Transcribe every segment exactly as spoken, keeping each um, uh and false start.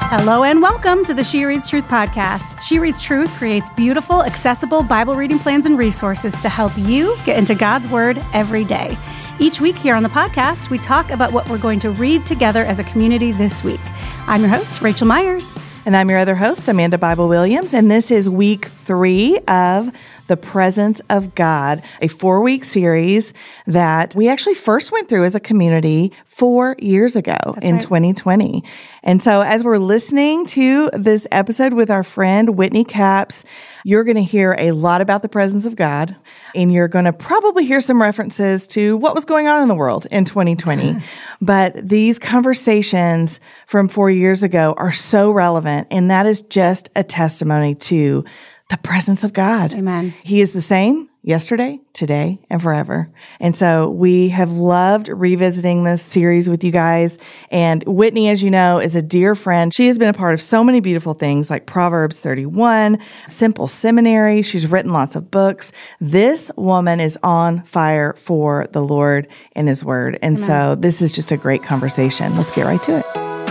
Hello and welcome to the She Reads Truth podcast. She Reads Truth creates beautiful, accessible Bible reading plans and resources to help you get into God's Word every day. Each week here on the podcast, we talk about what we're going to read together as a community this week. I'm your host, Rachel Myers. And I'm your other host, Amanda Bible Williams. And this is week three of The Presence of God, a four-week series that we actually first went through as a community four years ago That's in right. twenty twenty. And so as we're listening to this episode with our friend Whitney Capps, you're going to hear a lot about the presence of God, and you're going to probably hear some references to what was going on in the world in twenty twenty. But these conversations from four years ago are so relevant, and that is just a testimony to the presence of God. Amen. He is the same yesterday, today, and forever. And so we have loved revisiting this series with you guys. And Whitney, as you know, is a dear friend. She has been a part of so many beautiful things like Proverbs thirty-one, Simple Seminary. She's written lots of books. This woman is on fire for the Lord and His Word. And Amen. So this is just a great conversation. Let's get right to it.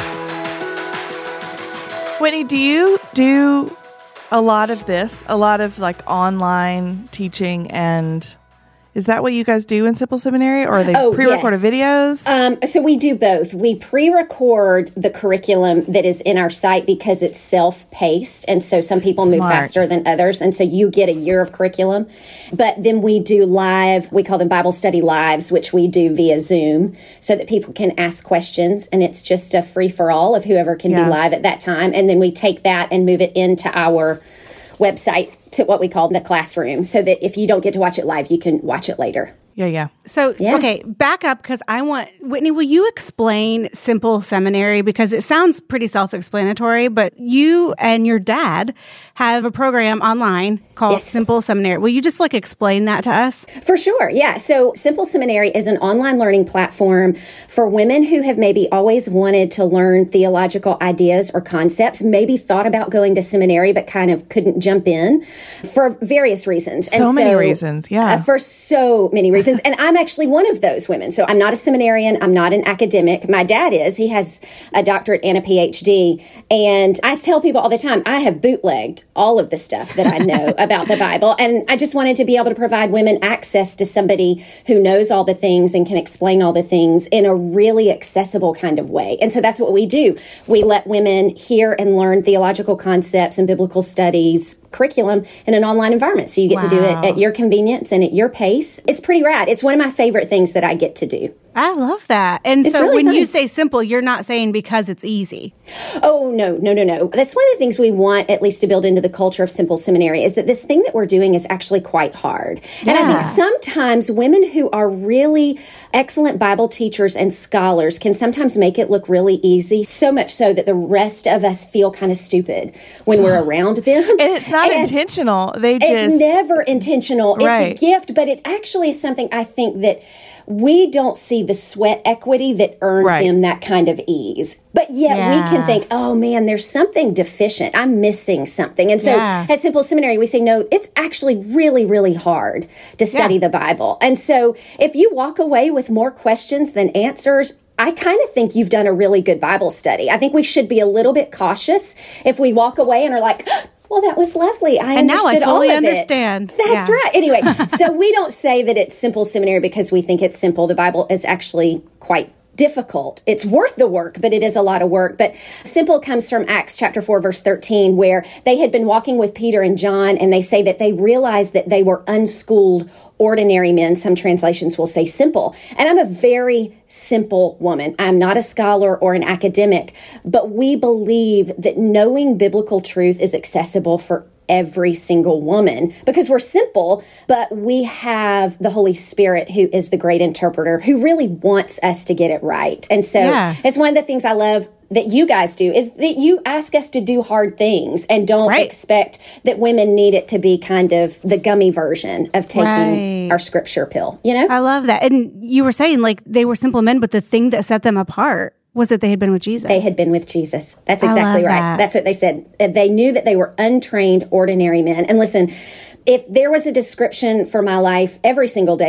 Whitney, do you do a lot of this, a lot of like online teaching, and is that what you guys do in Simple Seminary, or are they oh, pre-recorded yes. videos? Um, so we do both. We pre-record the curriculum that is in our site because it's self-paced, and so some people Smart. move faster than others, and so you get a year of curriculum. But then we do live, we call them Bible study lives, which we do via Zoom, so that people can ask questions, and it's just a free-for-all of whoever can yeah. be live at that time. And then we take that and move it into our website to what we call the classroom, so that if you don't get to watch it live, you can watch it later. Yeah, yeah. So, yeah. okay, back up, because I want, Whitney, will you explain Simple Seminary? Because it sounds pretty self-explanatory, but you and your dad have a program online called yes. Simple Seminary. Will you just like explain that to us? For sure, yeah. So Simple Seminary is an online learning platform for women who have maybe always wanted to learn theological ideas or concepts, maybe thought about going to seminary, but kind of couldn't jump in for various reasons. So and many so, reasons, yeah. Uh, for so many reasons. And I'm actually one of those women. So I'm not a seminarian. I'm not an academic. My dad is. He has a doctorate and a P H D. And I tell people all the time, I have bootlegged all of the stuff that I know about the Bible. And I just wanted to be able to provide women access to somebody who knows all the things and can explain all the things in a really accessible kind of way. And so that's what we do. We let women hear and learn theological concepts and biblical studies curriculum in an online environment. So you get wow. to do it at your convenience and at your pace. It's pretty rad. It's one of my favorite things that I get to do. I love that. And it's so really when fun. you say simple, you're not saying because it's easy. Oh, no, no, no, no. That's one of the things we want at least to build into the culture of Simple Seminary is that this thing that we're doing is actually quite hard. Yeah. And I think sometimes women who are really excellent Bible teachers and scholars can sometimes make it look really easy, so much so that the rest of us feel kind of stupid when we're around them. And it's not and intentional. They just... It's never intentional. Right. It's a gift, but it actually is something I think that we don't see the sweat equity that earned right. them that kind of ease. But yet yeah. we can think, oh man, there's something deficient. I'm missing something. And so yeah. at Simple Seminary, we say, no, it's actually really, really hard to study yeah. the Bible. And so if you walk away with more questions than answers, I kind of think you've done a really good Bible study. I think we should be a little bit cautious if we walk away and are like, well, that was lovely. I and understood now I fully all of understand. It. That's yeah. right. Anyway, so we don't say that it's Simple Seminary because we think it's simple. The Bible is actually quite difficult. It's worth the work, but it is a lot of work. But simple comes from Acts chapter four, verse thirteen, where they had been walking with Peter and John, and they say that they realized that they were unschooled ordinary men. Some translations will say simple. And I'm a very simple woman. I'm not a scholar or an academic, but we believe that knowing biblical truth is accessible for every single woman because we're simple, but we have the Holy Spirit who is the great interpreter who really wants us to get it right. And so yeah. it's one of the things I love that you guys do is that you ask us to do hard things and don't right. expect that women need it to be kind of the gummy version of taking right. our scripture pill, you know? I love that. And you were saying like they were simple men, but the thing that set them apart was that they had been with Jesus. They had been with Jesus. That's exactly right. That. That's what they said. They knew that they were untrained, ordinary men. And listen, if there was a description for my life every single day,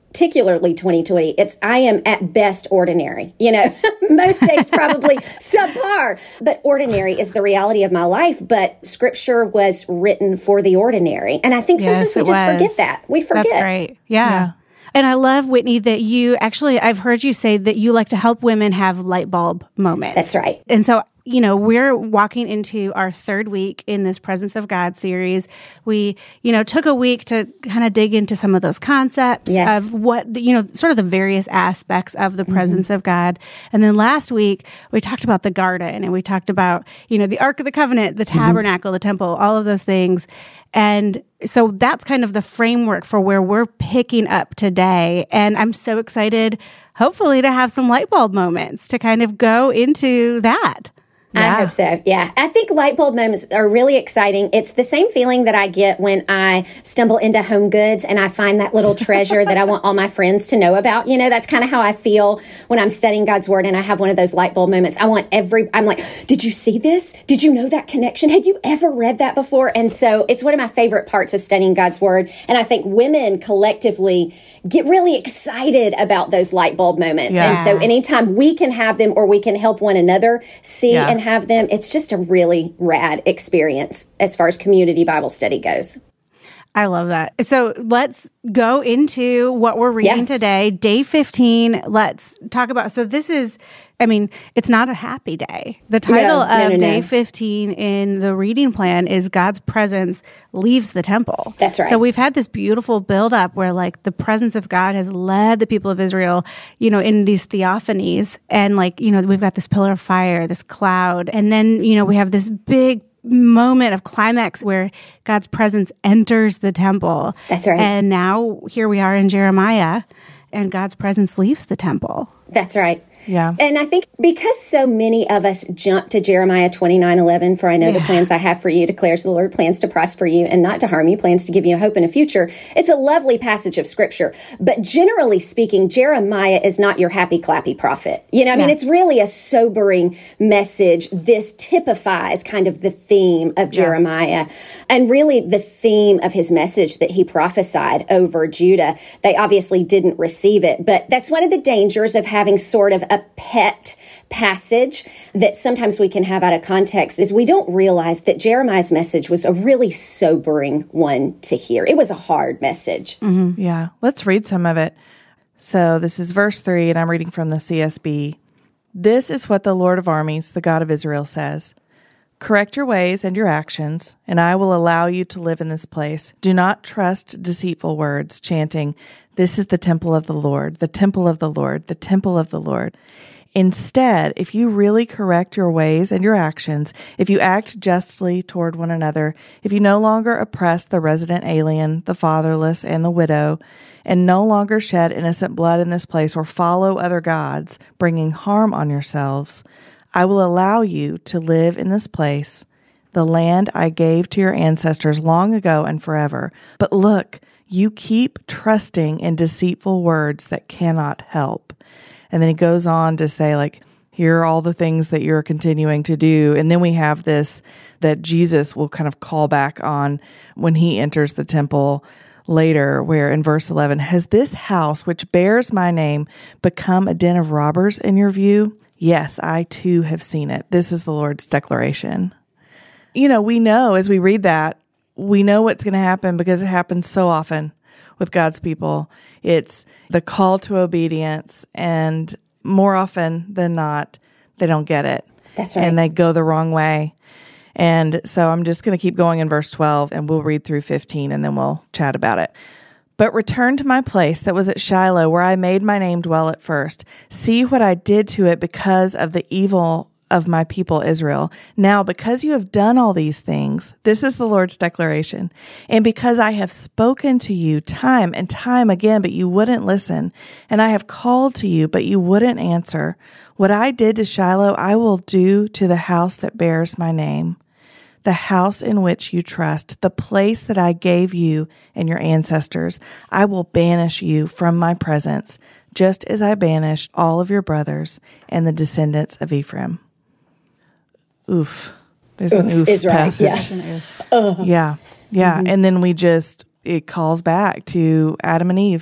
particularly twenty twenty, it's I am at best ordinary. You know, most days probably subpar, but ordinary is the reality of my life. But Scripture was written for the ordinary. And I think sometimes Yes, we it just was. forget that. We forget. That's great. Yeah. Yeah. And I love, Whitney, that you actually, I've heard you say that you like to help women have light bulb moments. That's right. And so, you know, we're walking into our third week in this Presence of God series. We, you know, took a week to kind of dig into some of those concepts Yes. of what, you know, sort of the various aspects of the presence mm-hmm. of God. And then last week, we talked about the garden and we talked about, you know, the Ark of the Covenant, the tabernacle, mm-hmm. the temple, all of those things. And so that's kind of the framework for where we're picking up today. And I'm so excited, hopefully, to have some light bulb moments to kind of go into that. Yeah. I hope so. Yeah. I think light bulb moments are really exciting. It's the same feeling that I get when I stumble into Home Goods and I find that little treasure that I want all my friends to know about. You know, that's kind of how I feel when I'm studying God's Word and I have one of those light bulb moments. I want every, I'm like, did you see this? Did you know that connection? Had you ever read that before? And so it's one of my favorite parts of studying God's Word. And I think women collectively get really excited about those light bulb moments. Yeah. And so anytime we can have them or we can help one another see Yeah. and have them, it's just a really rad experience as far as community Bible study goes. I love that. So let's go into what we're reading Yeah. today. Day fifteen. Let's talk about, so this is, I mean, it's not a happy day. The title No, no, of no, day no. fifteen in the reading plan is God's presence leaves the temple. That's right. So we've had this beautiful buildup where like the presence of God has led the people of Israel, you know, in these theophanies. And like, you know, we've got this pillar of fire, this cloud. And then, you know, we have this big moment of climax where God's presence enters the temple. That's right. And now here we are in Jeremiah, and God's presence leaves the temple. That's right. Yeah. And I think because so many of us jump to Jeremiah twenty-nine eleven, for I know the Yeah. plans I have for you, declares the Lord, plans to prosper you and not to harm you, plans to give you a hope and a future. It's a lovely passage of Scripture. But generally speaking, Jeremiah is not your happy clappy prophet. You know, I mean, Yeah. it's really a sobering message. This typifies kind of the theme of Jeremiah and really the theme of his message that he prophesied over Judah. They obviously didn't receive it, but that's one of the dangers of having sort of a pet passage that sometimes we can have out of context is we don't realize that Jeremiah's message was a really sobering one to hear. It was a hard message. Mm-hmm. Yeah. Let's read some of it. So this is verse three, and I'm reading from the C S B. This is what the Lord of armies, the God of Israel, says. Correct your ways and your actions, and I will allow you to live in this place. Do not trust deceitful words, chanting, this is the temple of the Lord, the temple of the Lord, the temple of the Lord. Instead, if you really correct your ways and your actions, if you act justly toward one another, if you no longer oppress the resident alien, the fatherless, and the widow, and no longer shed innocent blood in this place or follow other gods, bringing harm on yourselves, I will allow you to live in this place, the land I gave to your ancestors long ago and forever. But look, you keep trusting in deceitful words that cannot help. And then he goes on to say, like, here are all the things that you're continuing to do. And then we have this that Jesus will kind of call back on when he enters the temple later, where in verse eleven, has this house, which bears my name, become a den of robbers in your view? Yes, I too have seen it. This is the Lord's declaration. You know, we know as we read that, we know what's going to happen because it happens so often with God's people. It's the call to obedience, and more often than not, they don't get it. That's right. And they go the wrong way. And so I'm just going to keep going in verse twelve, and we'll read through fifteen, and then we'll chat about it. But return to my place that was at Shiloh, where I made my name dwell at first. See what I did to it because of the evil of my people Israel. Now, because you have done all these things, this is the Lord's declaration, and because I have spoken to you time and time again, but you wouldn't listen, and I have called to you, but you wouldn't answer, what I did to Shiloh, I will do to the house that bears my name, the house in which you trust, the place that I gave you and your ancestors. I will banish you from my presence, just as I banished all of your brothers and the descendants of Ephraim. Oof. There's an oof is right, passage. yeah. Uh. Yeah. Yeah. Mm-hmm. And then we just, it calls back to Adam and Eve.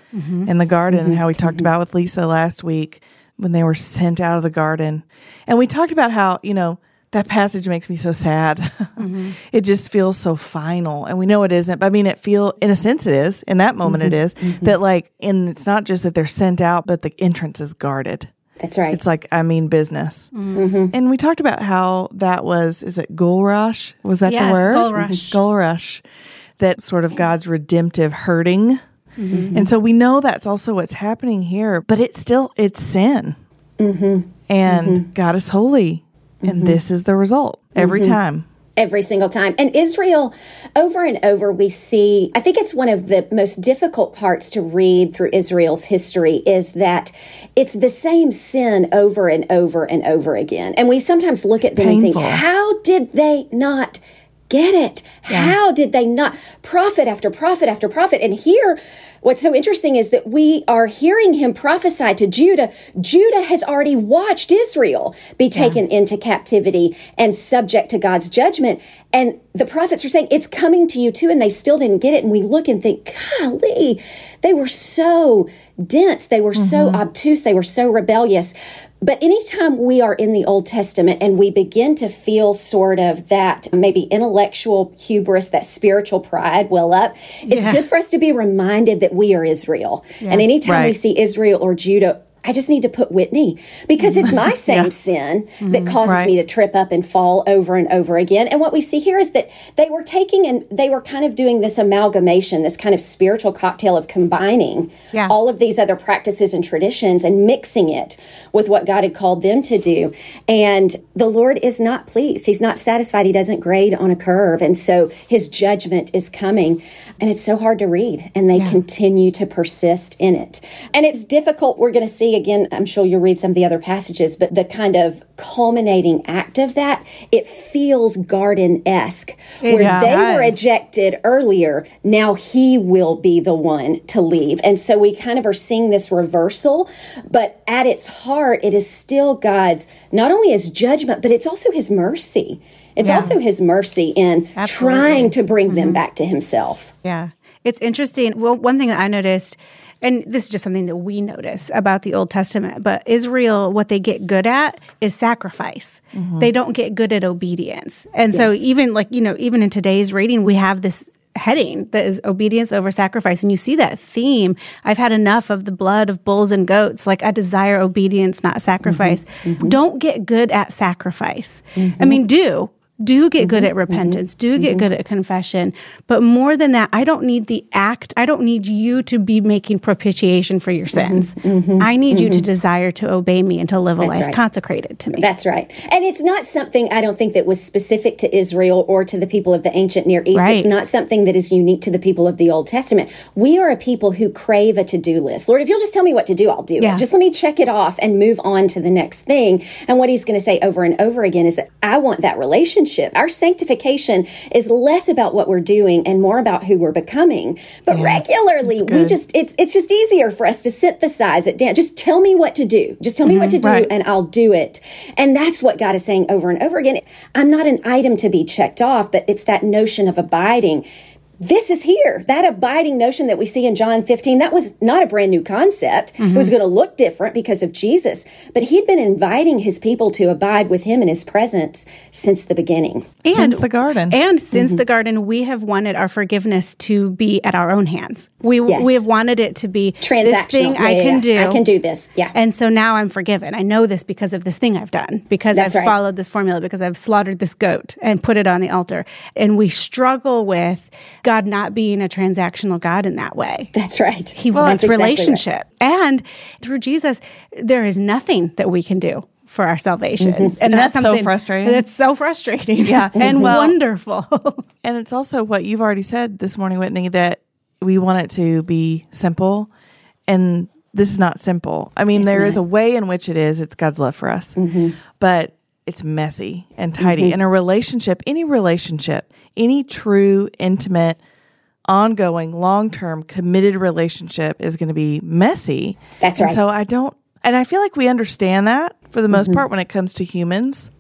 mm-hmm. in the garden, mm-hmm. and how we talked mm-hmm. about with Lisa last week when they were sent out of the garden. And we talked about how, you know, that passage makes me so sad. Mm-hmm. It just feels so final. And we know it isn't, but I mean, it feel, in a sense it is. In that moment mm-hmm. it is. Mm-hmm. That like, and it's not just that they're sent out, but the entrance is guarded. That's right. It's like, I mean business. Mm-hmm. And we talked about how that was, is it Gul Rush? Was that yes, the word? Gul Rush. Gul Rush. That sort of God's redemptive hurting. Mm-hmm. And so we know that's also what's happening here, but it's still, it's sin. Mm-hmm. And mm-hmm. God is holy. And mm-hmm. this is the result every mm-hmm. time. Every single time. And Israel, over and over, we see, I think it's one of the most difficult parts to read through Israel's history is that it's the same sin over and over and over again. And we sometimes look it's at them painful. and think, how did they not get it? Yeah. How did they not? Prophet after prophet after prophet. And here, what's so interesting is that we are hearing him prophesy to Judah. Judah has already watched Israel be taken yeah. into captivity and subject to God's judgment. And the prophets are saying, it's coming to you too. And they still didn't get it. And we look and think, golly, they were so dense. They were mm-hmm. so obtuse. They were so rebellious. But anytime we are in the Old Testament and we begin to feel sort of that maybe intellectual hubris, that spiritual pride well up, it's yeah. good for us to be reminded that we are Israel. Yeah. And anytime right. we see Israel or Judah, I just need to put Whitney because it's my same yeah. sin mm-hmm. that causes right. me to trip up and fall over and over again. And what we see here is that they were taking and they were kind of doing this amalgamation, this kind of spiritual cocktail of combining yeah. all of these other practices and traditions and mixing it with what God had called them to do. And the Lord is not pleased. He's not satisfied. He doesn't grade on a curve. And so his judgment is coming. And it's so hard to read. And they yeah. continue to persist in it. And it's difficult. We're going to see again, I'm sure you'll read some of the other passages, but the kind of culminating act of that, it feels garden-esque. Where yeah, they were ejected earlier, now he will be the one to leave. And so we kind of are seeing this reversal, but at its heart, it is still God's, not only his judgment, but it's also his mercy. It's yeah. also his mercy in Absolutely. trying to bring mm-hmm. them back to himself. Yeah. It's interesting. Well, one thing that I noticed, and this is just something that we notice about the Old Testament, but Israel, what they get good at is sacrifice. Mm-hmm. They don't get good at obedience. And yes. so even like, you know, even in today's reading, we have this heading that is obedience over sacrifice. And you see that theme. I've had enough of the blood of bulls and goats. Like I desire obedience, not sacrifice. Mm-hmm. Mm-hmm. Don't get good at sacrifice. Mm-hmm. I mean, do. Do get mm-hmm, good at repentance. Mm-hmm, do get mm-hmm. good at confession. But more than that, I don't need the act. I don't need you to be making propitiation for your sins. Mm-hmm, I need mm-hmm. you to desire to obey me and to live a That's life right. consecrated to me. That's right. And it's not something, I don't think, that was specific to Israel or to the people of the ancient Near East. Right. It's not something that is unique to the people of the Old Testament. We are a people who crave a to-do list. Lord, if you'll just tell me what to do, I'll do yeah. it. Just let me check it off and move on to the next thing. And what he's going to say over and over again is that I want that relationship. Our sanctification is less about what we're doing and more about who we're becoming. But yeah, regularly, we just it's it's just easier for us to synthesize it down. Just tell me what to do. Just tell me mm-hmm, what to do right. and I'll do it. And that's what God is saying over and over again. I'm not an item to be checked off, but it's that notion of abiding. This is here. That abiding notion that we see in John fifteen, that was not a brand new concept. Mm-hmm. It was going to look different because of Jesus. But he'd been inviting his people to abide with him in his presence since the beginning. And since the garden. And since mm-hmm. the garden, we have wanted our forgiveness to be at our own hands. We yes. we have wanted it to be transactional. This thing yeah, I yeah, can yeah. do. I can do this. Yeah. And so now I'm forgiven. I know this because of this thing I've done, because That's I've right. followed this formula, because I've slaughtered this goat and put it on the altar. And we struggle with God not being a transactional God in that way. That's right. He well, wants exactly relationship. Right. And through Jesus, there is nothing that we can do for our salvation. Mm-hmm. And, and that's, that's so frustrating. That's so frustrating. Yeah. and well, wonderful. And it's also what you've already said this morning, Whitney, that we want it to be simple. And this is not simple. I mean, it's there not. is a way in which it is. It's God's love for us. Mm-hmm. But it's messy and tidy. Mm-hmm. And a relationship, any relationship, any true, intimate, ongoing, long-term, committed relationship is going to be messy. That's and right. So I don't, and I feel like we understand that for the most mm-hmm. part when it comes to humans.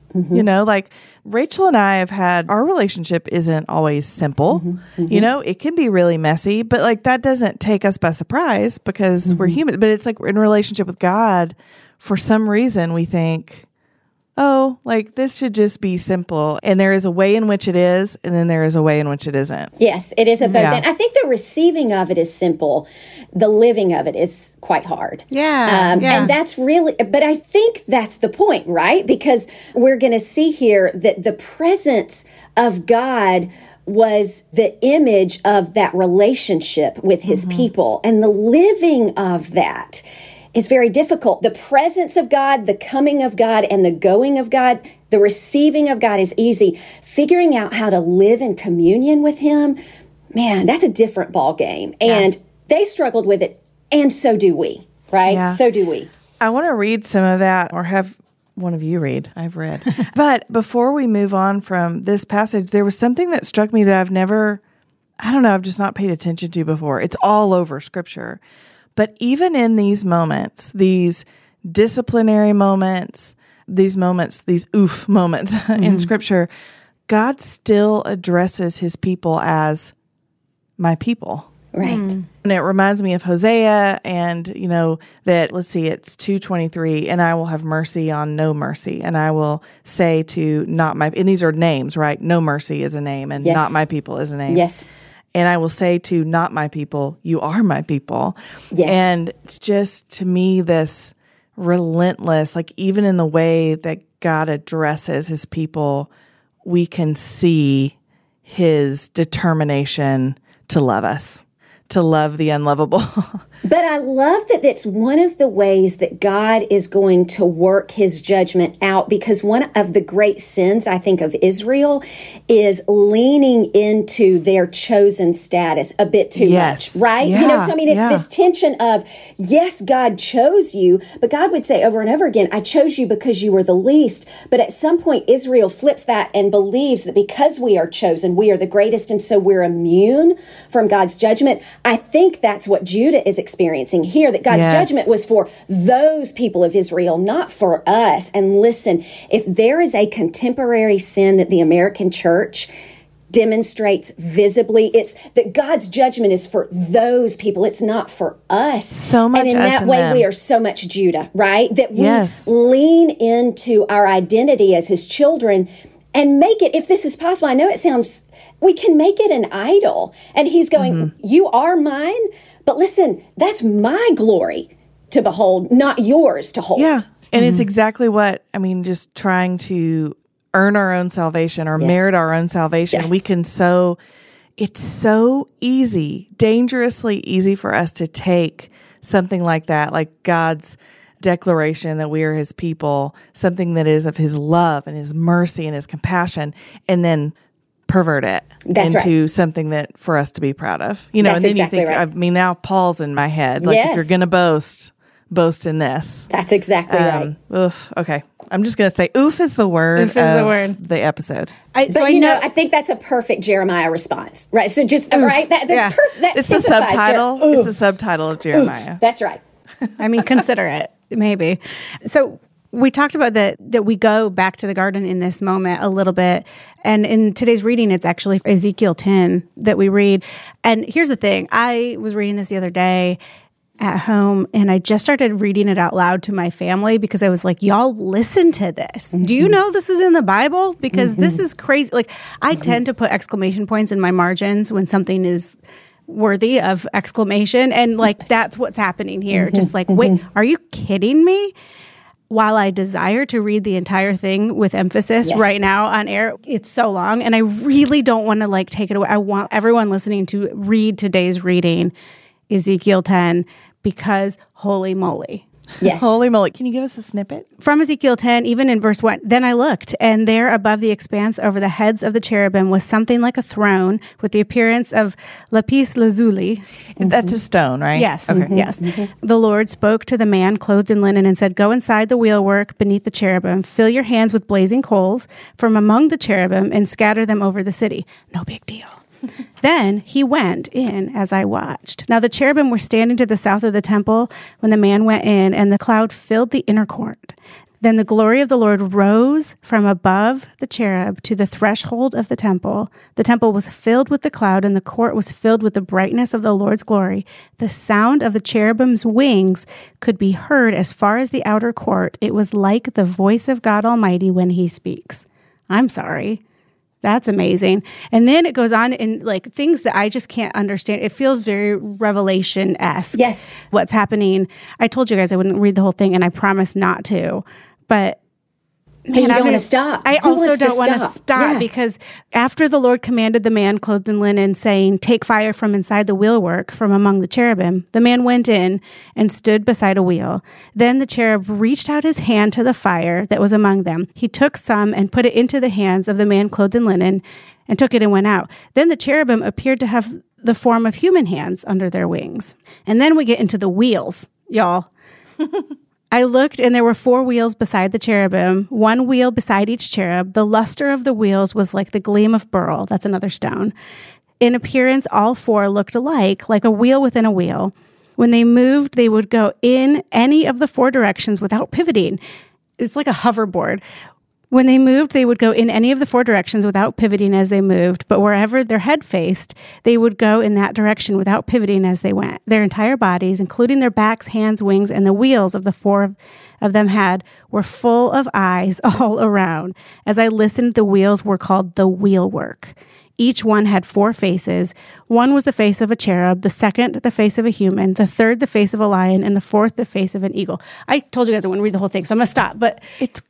Mm-hmm. You know, like Rachel and I have had, our relationship isn't always simple. Mm-hmm. Mm-hmm. You know, it can be really messy, but like that doesn't take us by surprise because mm-hmm. we're human. But it's like in a relationship with God, for some reason we think, oh, like this should just be simple. And there is a way in which it is, and then there is a way in which it isn't. Yes, it is a both. Yeah. And I think the receiving of it is simple. The living of it is quite hard. Yeah, um, yeah. And that's really, but I think that's the point, right? Because we're going to see here that the presence of God was the image of that relationship with his mm-hmm. people, and the living of that is very difficult. The presence of God, the coming of God, and the going of God, the receiving of God is easy. Figuring out how to live in communion with him, man, that's a different ball game. And yeah. they struggled with it, and so do we, right? Yeah. So do we. I want to read some of that, or have one of you read. I've read. But before we move on from this passage, there was something that struck me that I've never, I don't know, I've just not paid attention to before. It's all over Scripture. But even in these moments, these disciplinary moments, these moments, these oof moments mm-hmm. in Scripture, God still addresses his people as my people. Right. Mm. And it reminds me of Hosea and, you know, that, let's see, it's two twenty-three, and I will have mercy on no mercy. And I will say to not my, and these are names, right? No mercy is a name, and yes. not my people is a name. Yes. And I will say to not my people, you are my people. Yes. And it's just, to me, this relentless, like even in the way that God addresses his people, we can see his determination to love us, to love the unlovable. But I love that that's one of the ways that God is going to work his judgment out, because one of the great sins, I think, of Israel is leaning into their chosen status a bit too yes. much, right? Yeah. You know, so I mean, it's yeah. this tension of, yes, God chose you, but God would say over and over again, I chose you because you were the least. But at some point, Israel flips that and believes that because we are chosen, we are the greatest, and so we're immune from God's judgment. I think that's what Judah is experiencing here, that God's yes. judgment was for those people of Israel, not for us. And listen, if there is a contemporary sin that the American church demonstrates visibly, it's that God's judgment is for those people. It's not for us. So much. And in us that and way, them. we are so much Judah, right? That we yes. lean into our identity as his children and make it, if this is possible, I know it sounds, we can make it an idol. And he's going, mm-hmm. you are mine, but listen, that's my glory to behold, not yours to hold. Yeah. And Mm-hmm. it's exactly what, I mean, just trying to earn our own salvation or Yes. merit our own salvation. Yeah. We can so, it's so easy, dangerously easy for us to take something like that, like God's declaration that we are his people, something that is of his love and his mercy and his compassion, and then pervert it That's into right. something that for us to be proud of. You know, That's and then exactly you think, right. I mean, now Paul's in my head. Like, Yes. if you're going to boast, boast in this. That's exactly right. Um, oof. Okay. I'm just going to say oof is the word Oof is of the word. the episode. I, But so I you know, know, I think that's a perfect Jeremiah response, right? So just, right? That, that's Yeah. perfect. That It's the typifies subtitle. Jer- It's the subtitle of Jeremiah. Oof. That's right. I mean, consider it, maybe. So we talked about that, that we go back to the garden in this moment a little bit. And in today's reading, it's actually Ezekiel ten that we read. And here's the thing. I was reading this the other day at home, and I just started reading it out loud to my family because I was like, y'all listen to this. Mm-hmm. Do you know this is in the Bible? Because mm-hmm. this is crazy. Like, I mm-hmm. tend to put exclamation points in my margins when something is worthy of exclamation. And like, yes. that's what's happening here. Mm-hmm. Just like, mm-hmm. wait, are you kidding me? While I desire to read the entire thing with emphasis yes. right now on air, it's so long, and I really don't want to like take it away. I want everyone listening to read today's reading, Ezekiel ten, because holy moly. Yes. Holy moly. Can you give us a snippet? From Ezekiel ten, even in verse one, then I looked, and there above the expanse over the heads of the cherubim was something like a throne with the appearance of lapis lazuli. Mm-hmm. That's a stone, right? Yes. Okay. Mm-hmm. Yes. Mm-hmm. The Lord spoke to the man clothed in linen and said, go inside the wheelwork beneath the cherubim, fill your hands with blazing coals from among the cherubim and scatter them over the city. No big deal. Then he went in as I watched. Now the cherubim were standing to the south of the temple when the man went in, and the cloud filled the inner court. Then the glory of the Lord rose from above the cherub to the threshold of the temple. The temple was filled with the cloud, and the court was filled with the brightness of the Lord's glory. The sound of the cherubim's wings could be heard as far as the outer court. It was like the voice of God Almighty when he speaks. I'm sorry. That's amazing. And then it goes on in like things that I just can't understand. It feels very Revelation-esque. Yes. What's happening. I told you guys I wouldn't read the whole thing, and I promised not to. But man, you don't I mean, want to stop. I Who also wants don't to want to stop? stop Yeah. because after the Lord commanded the man clothed in linen, saying, "Take fire from inside the wheelwork, from among the cherubim," the man went in and stood beside a wheel. Then the cherub reached out his hand to the fire that was among them. He took some and put it into the hands of the man clothed in linen, and took it and went out. Then the cherubim appeared to have the form of human hands under their wings. And then we get into the wheels, y'all. I looked, and there were four wheels beside the cherubim, one wheel beside each cherub. The luster of the wheels was like the gleam of beryl. That's another stone. In appearance, all four looked alike, like a wheel within a wheel. When they moved, they would go in any of the four directions without pivoting. It's like a hoverboard. When they moved, they would go in any of the four directions without pivoting as they moved, but wherever their head faced, they would go in that direction without pivoting as they went. Their entire bodies, including their backs, hands, wings, and the wheels of the four of them had, were full of eyes all around. As I listened, the wheels were called the wheelwork. Each one had four faces. One was the face of a cherub, the second the face of a human, the third the face of a lion, and the fourth the face of an eagle. I told you guys I wouldn't read the whole thing, so I'm going to stop. But It's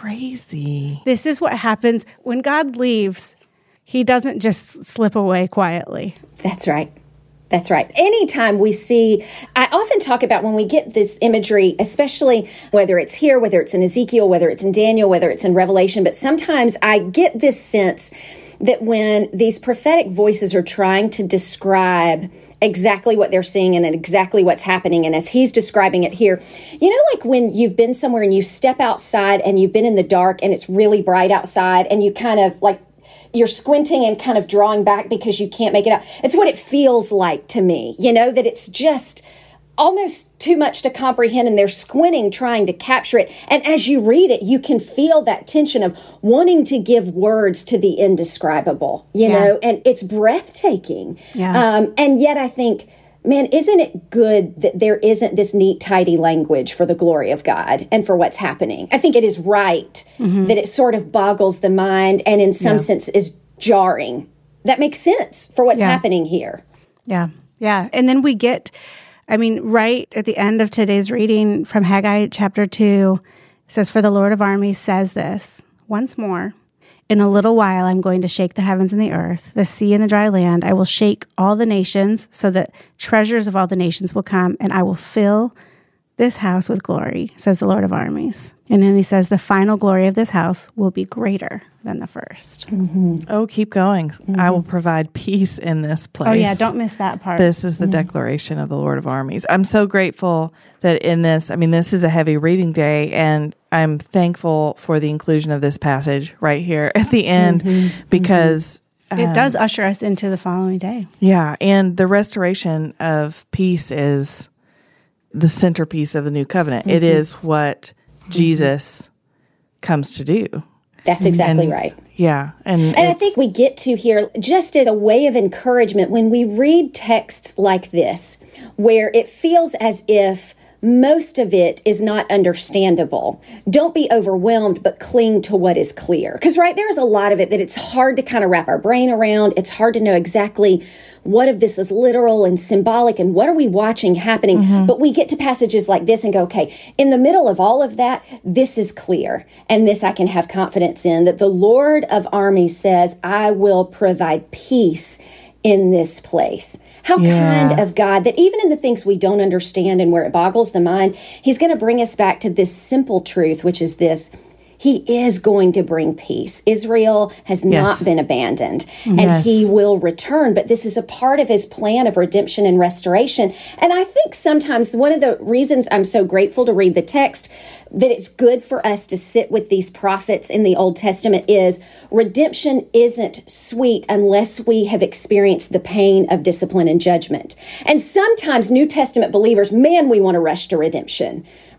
crazy. this is what happens when God leaves. He doesn't just slip away quietly. That's right. That's right. Anytime we see, I often talk about when we get this imagery, especially whether it's here, whether it's in Ezekiel, whether it's in Daniel, whether it's in Revelation, but sometimes I get this sense that when these prophetic voices are trying to describe exactly what they're seeing and exactly what's happening, and as he's describing it here, you know, like when you've been somewhere and you step outside and you've been in the dark and it's really bright outside and you kind of like, you're squinting and kind of drawing back because you can't make it out. It's what it feels like to me, you know, that it's just almost too much to comprehend, and they're squinting trying to capture it. And as you read it, you can feel that tension of wanting to give words to the indescribable, you Yeah. know, and it's breathtaking. Yeah. Um, and yet I think, man, isn't it good that there isn't this neat, tidy language for the glory of God and for what's happening? I think it is right mm-hmm. that it sort of boggles the mind and in some yeah. sense is jarring. That makes sense for what's yeah. happening here. Yeah. Yeah. And then we get, I mean, right at the end of today's reading from Haggai chapter two, it says, "For the Lord of armies says this, once more, in a little while I'm going to shake the heavens and the earth, the sea and the dry land. I will shake all the nations so that treasures of all the nations will come, and I will fill this house with glory, says the Lord of armies." And then he says, the final glory of this house will be greater than the first. Mm-hmm. Oh, keep going. Mm-hmm. I will provide peace in this place. Oh, yeah. Don't miss that part. This is the mm-hmm. declaration of the Lord of armies. I'm so grateful that in this, I mean, this is a heavy reading day, and I'm thankful for the inclusion of this passage right here at the end mm-hmm. because mm-hmm. it um, does usher us into the following day. Yeah. And the restoration of peace is the centerpiece of the new covenant. Mm-hmm. It is what Jesus comes to do. That's exactly and, right. Yeah. And, and I think we get to here just as a way of encouragement when we read texts like this, where it feels as if most of it is not understandable. Don't be overwhelmed, but cling to what is clear. Because, right, there's a lot of it that it's hard to kind of wrap our brain around. It's hard to know exactly what of this is literal and symbolic and what are we watching happening. Mm-hmm. But we get to passages like this and go, okay, in the middle of all of that, this is clear. And this I can have confidence in, that the Lord of armies says, I will provide peace in this place. How yeah. kind of God that even in the things we don't understand and where it boggles the mind, he's going to bring us back to this simple truth, which is this. He is going to bring peace. Israel has yes. not been abandoned, and yes. he will return. But this is a part of his plan of redemption and restoration. And I think sometimes one of the reasons I'm so grateful to read the text, that it's good for us to sit with these prophets in the Old Testament, is redemption isn't sweet unless we have experienced the pain of discipline and judgment. And sometimes New Testament believers, man, we want to rush to redemption.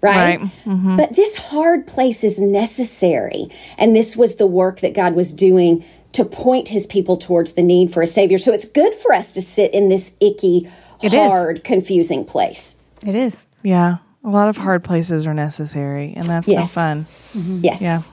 right? Right. Mm-hmm. But this hard place is necessary. And this was the work that God was doing to point his people towards the need for a Savior. So it's good for us to sit in this icky, It hard, is. confusing place. It is. Yeah. A lot of hard places are necessary, and that's Yes. no fun. Mm-hmm. Yes. Yeah.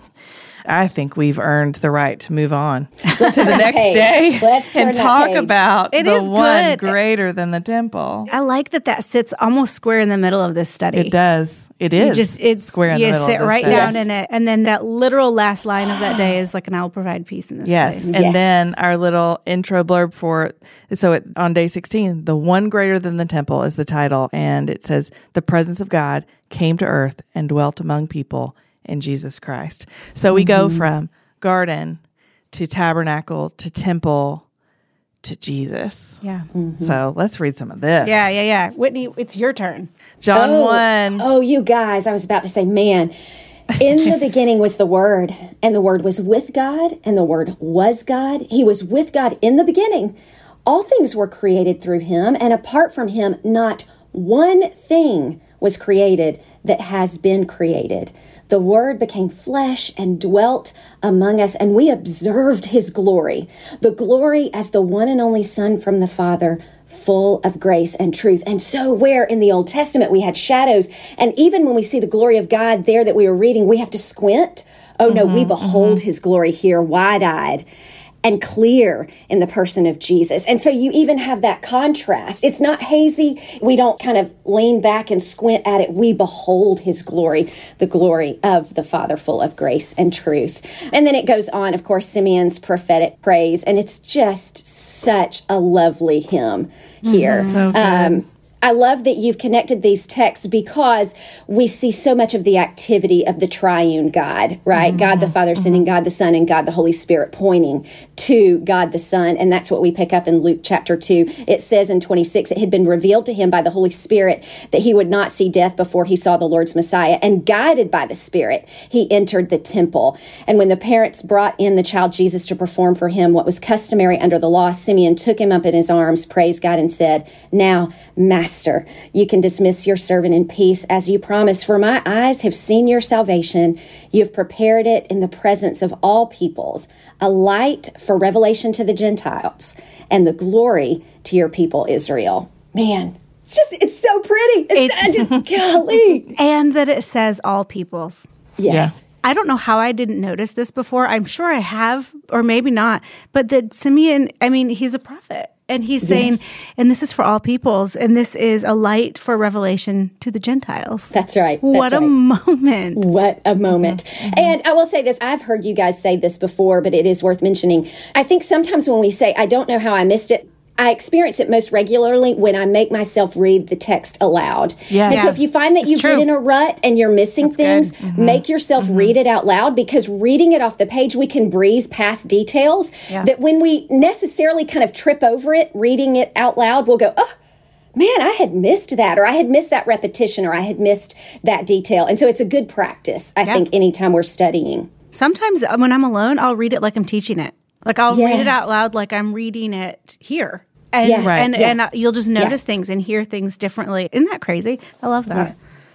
I think we've earned the right to move on to the next page. day Let's turn and that talk page. about It the is one good. greater than the temple. I like that that sits almost square in the middle of this study. It does. It You is. just it's square in you the middle sit of this right study. down Yes. in it, and then that literal last line of that day is like, "And I will provide peace in this Yes. place." And Yes. then our little intro blurb for it. So it, on day sixteen, the one greater than the temple is the title. And it says, the presence of God came to earth and dwelt among people in Jesus Christ. So we Mm-hmm. go from garden to tabernacle to temple to Jesus. Yeah, So let's read some of this. yeah, yeah, yeah. Whitney, it's your turn. John Oh, one. oh, you guys, I was about to say, man, in the beginning was the Word, and the Word was with God, and the Word was God. He was with God in the beginning. All things were created through him, and apart from him, not one thing was created that has been created. The Word became flesh and dwelt among us, and we observed his glory, the glory as the one and only Son from the Father, full of grace and truth. And so where in the Old Testament we had shadows, and even when we see the glory of God there that we were reading, we have to squint. Oh no, we behold his glory here, wide-eyed and clear in the person of Jesus. And so you even have that contrast. It's not hazy. We don't kind of lean back and squint at it. We behold his glory, the glory of the Father full of grace and truth. And then it goes on, of course, Simeon's prophetic praise. And it's just such a lovely hymn here. So good. Um, I love that you've connected these texts because we see so much of the activity of the triune God, right? Mm-hmm. God the Father sending God the Son and God the Holy Spirit pointing to God the Son. And that's what we pick up in Luke chapter two. It says in twenty-six, it had been revealed to him by the Holy Spirit that he would not see death before he saw the Lord's Messiah. And guided by the Spirit, he entered the temple. And when the parents brought in the child Jesus to perform for him what was customary under the law, Simeon took him up in his arms, praised God, and said, "Now, Master, Master, you can dismiss your servant in peace as you promised, for my eyes have seen your salvation. You have prepared it in the presence of all peoples, a light for revelation to the Gentiles and the glory to your people Israel." Man, it's just, it's so pretty. It's, It's- it's just, golly. And that it says all peoples. Yes. I don't know how I didn't notice this before. I'm sure I have, or maybe not. But that Simeon, I mean, he's a prophet. And he's saying, Yes. and this is for all peoples, and this is a light for revelation to the Gentiles. That's right. That's what a right. moment. What a moment. Mm-hmm. And I will say this, I've heard you guys say this before, but it is worth mentioning. I think sometimes when we say, I don't know how I missed it, I experience it most regularly when I make myself read the text aloud. Yes. And so if you find that It's you true. get in a rut and you're missing That's things, good. Mm-hmm. make yourself mm-hmm. read it out loud, because reading it off the page, we can breeze past details Yeah. that when we necessarily kind of trip over it, reading it out loud, we'll go, oh, man, I had missed that, or I had missed that repetition, or I had missed that detail. And so it's a good practice, I Yeah. think, anytime we're studying. Sometimes when I'm alone, I'll read it like I'm teaching it. Like I'll read it Yes. out loud like I'm reading it here. And Yeah. Right. and, Yeah. and uh, you'll just notice Yeah. things and hear things differently. Isn't that crazy? I love that.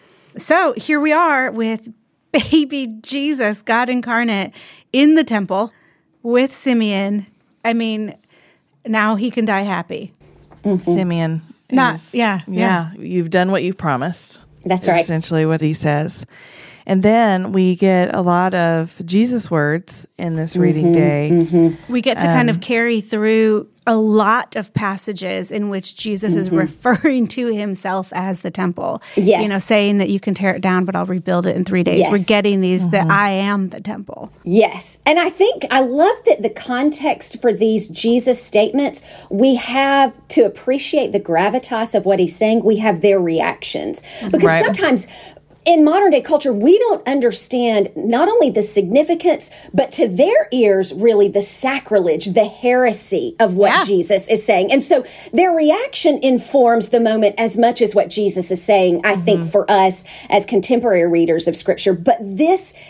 So here we are with baby Jesus, God incarnate, in the temple with Simeon. I mean, now he can die happy. Simeon. Not- is- yeah, yeah. You've done what you've promised. That's is right. Essentially what he says. And then we get a lot of Jesus words in this reading day. We get to kind of carry through a lot of passages in which Jesus is referring to himself as the temple. Yes. You know, saying that you can tear it down, but I'll rebuild it in three days. Yes. We're getting these that I am the temple. Yes. And I think I love that the context for these Jesus statements, we have to appreciate the gravitas of what he's saying. We have their reactions. Because Right. sometimes in modern day culture, we don't understand not only the significance, but to their ears, really the sacrilege, the heresy of what Yeah. Jesus is saying. And so their reaction informs the moment as much as what Jesus is saying, I think, for us as contemporary readers of Scripture. But this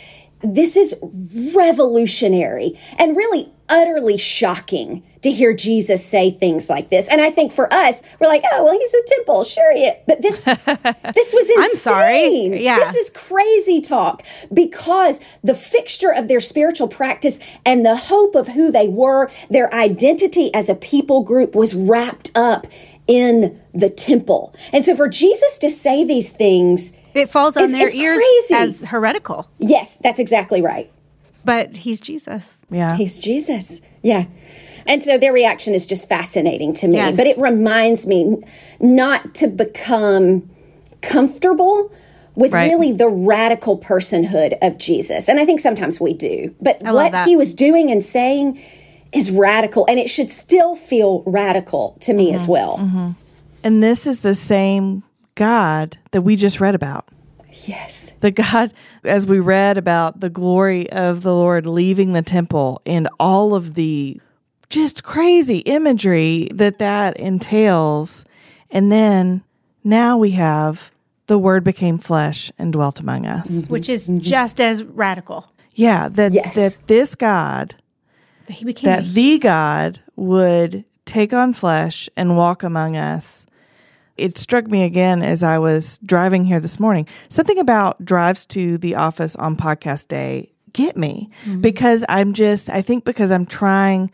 this is revolutionary and really utterly shocking to hear Jesus say things like this. And I think for us, we're like, oh, well, he's a temple. Sure he is. But this, this was insane. I'm sorry. Yeah. This is crazy talk, because the fixture of their spiritual practice and the hope of who they were, their identity as a people group, was wrapped up in the temple. And so for Jesus to say these things, it falls on it's, their it's ears crazy. as heretical. Yes, that's exactly right. But he's Jesus. Yeah. He's Jesus. Yeah. And so their reaction is just fascinating to me. Yes. But it reminds me not to become comfortable with Right. really the radical personhood of Jesus. And I think sometimes we do. But I love what that. he was doing and saying is radical. And it should still feel radical to me Mm-hmm. as well. Mm-hmm. And this is the same God that we just read about. Yes. The God, as we read about the glory of the Lord leaving the temple and all of the just crazy imagery that that entails. And then now we have the Word became flesh and dwelt among us. Which is just as radical. Yeah, that, Yes. that this God, That he became that a the God would take on flesh and walk among us. It struck me again as I was driving here this morning. Something about drives to the office on podcast day get me mm-hmm. because I'm just, I think because I'm trying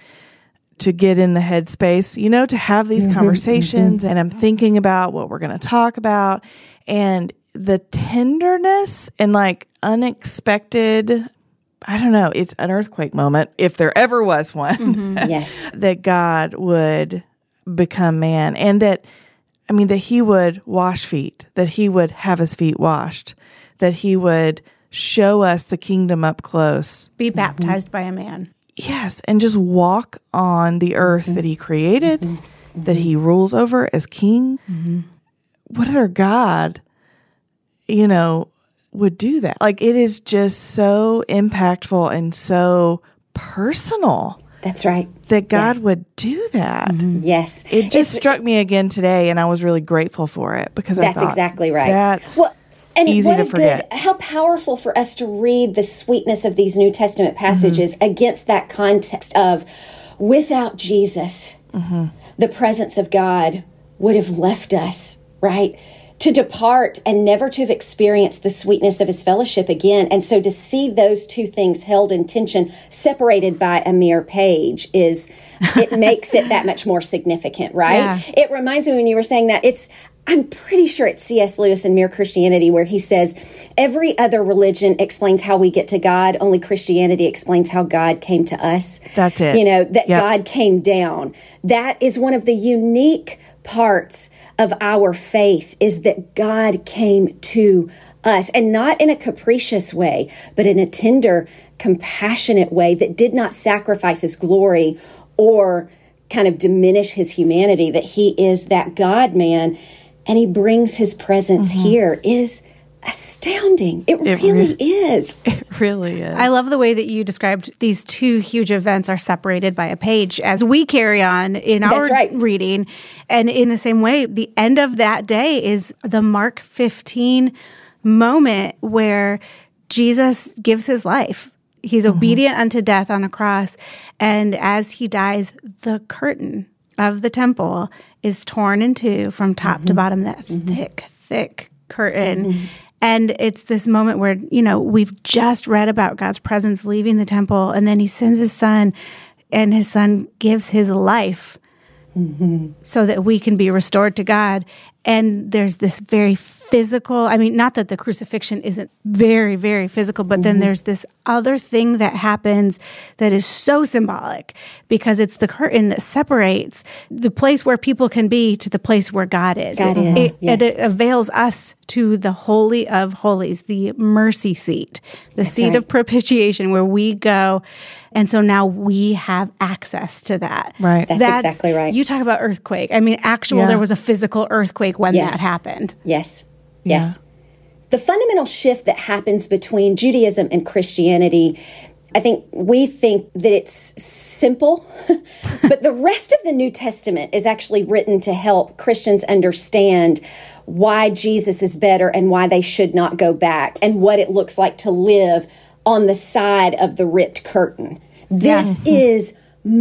to get in the headspace, you know, to have these mm-hmm, conversations mm-hmm. and I'm thinking about what we're going to talk about, and the tenderness and like unexpected, I don't know, it's an earthquake moment, if there ever was one, Mm-hmm. Yes, that God would become man, and that, I mean, that he would wash feet, that he would have his feet washed, that he would show us the kingdom up close. be baptized mm-hmm. by a man. Yes, and just walk on the earth mm-hmm. that he created, mm-hmm. that he rules over as king. Mm-hmm. What other God, you know, would do that? Like, it is just so impactful and so personal. that's right. That God Yeah. would do that. Mm-hmm. Yes. It just It's- struck me again today, and I was really grateful for it because I That's thought, exactly right. That's well, and easy what to a forget. Good, how powerful for us to read the sweetness of these New Testament passages mm-hmm. against that context of, without Jesus, mm-hmm. the presence of God would have left us, right? To depart and never to have experienced the sweetness of his fellowship again. And so to see those two things held in tension, separated by a mere page, is, it makes it that much more significant, right? Yeah. It reminds me when you were saying that, it's, I'm pretty sure it's C S Lewis in Mere Christianity, where he says, every other religion explains how we get to God, only Christianity explains how God came to us. That's it. You know, that Yep. God came down. That is one of the unique parts of our faith, is that God came to us, and not in a capricious way, but in a tender, compassionate way that did not sacrifice his glory or kind of diminish his humanity, that he is that God-man, and he brings his presence mm-hmm. here, is astounding. It, it really re- is. It really is. I love the way that you described these two huge events are separated by a page as we carry on in our That's right. reading. And in the same way, the end of that day is the Mark fifteen moment where Jesus gives his life. He's mm-hmm. obedient unto death on a cross. And as he dies, the curtain of the temple is torn in two from top mm-hmm. to bottom, that mm-hmm. thick, thick curtain. Mm-hmm. And it's this moment where, you know, we've just read about God's presence leaving the temple, and then he sends his son, and his son gives his life mm-hmm. so that we can be restored to God. And there's this very physical, I mean, not that the crucifixion isn't very, very physical, but mm-hmm. then there's this other thing that happens that is so symbolic, because it's the curtain that separates the place where people can be to the place where God is. God it, is, it, yes. it avails us to the Holy of Holies, the mercy seat, the That's seat right. of propitiation, where we go. And so now we have access to that. Right. That's exactly right. You talk about earthquake. I mean, actual, Yeah. there was a physical earthquake when Yes. that happened. Yes. Yeah. Yes. The fundamental shift that happens between Judaism and Christianity, I think we think that it's simple, but the rest of the New Testament is actually written to help Christians understand why Jesus is better and why they should not go back, and what it looks like to live on the side of the ripped curtain. This yeah. is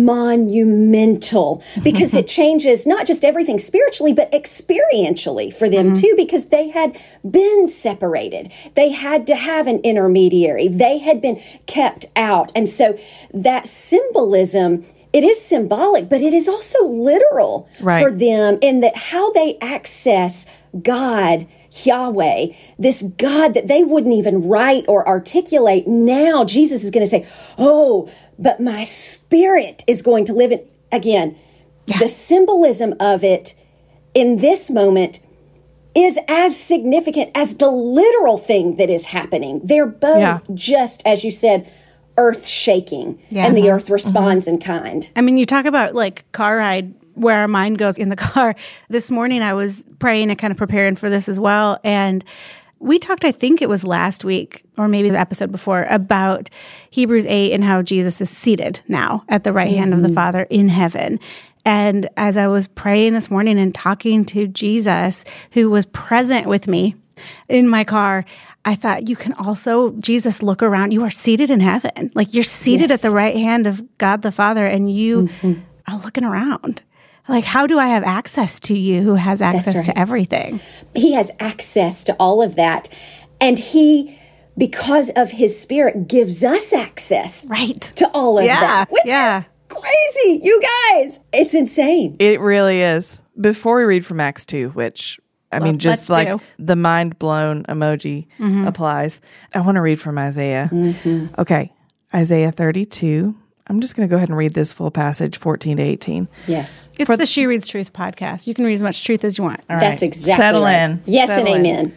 monumental because it changes not just everything spiritually, but experientially for them mm-hmm. too, because they had been separated. They had to have an intermediary. They had been kept out. And so that symbolism, it is symbolic, but it is also literal right. for them in that how they access God, Yahweh, this God that they wouldn't even write or articulate. Now Jesus is going to say, oh, but my spirit is going to live in. Again, yeah. the symbolism of it in this moment is as significant as the literal thing that is happening. They're both yeah. just, as you said, earth shaking, yeah. and the earth responds mm-hmm. in kind. I mean, you talk about like car ride, where our mind goes in the car. This morning I was praying and kind of preparing for this as well. And we talked, I think it was last week or maybe the episode before, about Hebrews eight and how Jesus is seated now at the right mm-hmm. hand of the Father in heaven. And as I was praying this morning and talking to Jesus, who was present with me in my car, I thought, you can also, Jesus, look around. You are seated in heaven. Like you're seated yes. at the right hand of God the Father, and you mm-hmm. are looking around. Like, how do I have access to you who has access right. to everything? He has access to all of that. And he, because of his spirit, gives us access right. to all of yeah. that. Which yeah. is crazy, you guys. It's insane. It really is. Before we read from Acts two, which, I well, mean, just like do. the mind blown emoji mm-hmm. applies, I want to read from Isaiah. Mm-hmm. Okay, Isaiah thirty-two. I'm just going to go ahead and read this full passage, fourteen to eighteen. Yes. It's For the She Reads Truth podcast. You can read as much truth as you want. All right. That's exactly Settle right. in. Yes Settle and in. amen.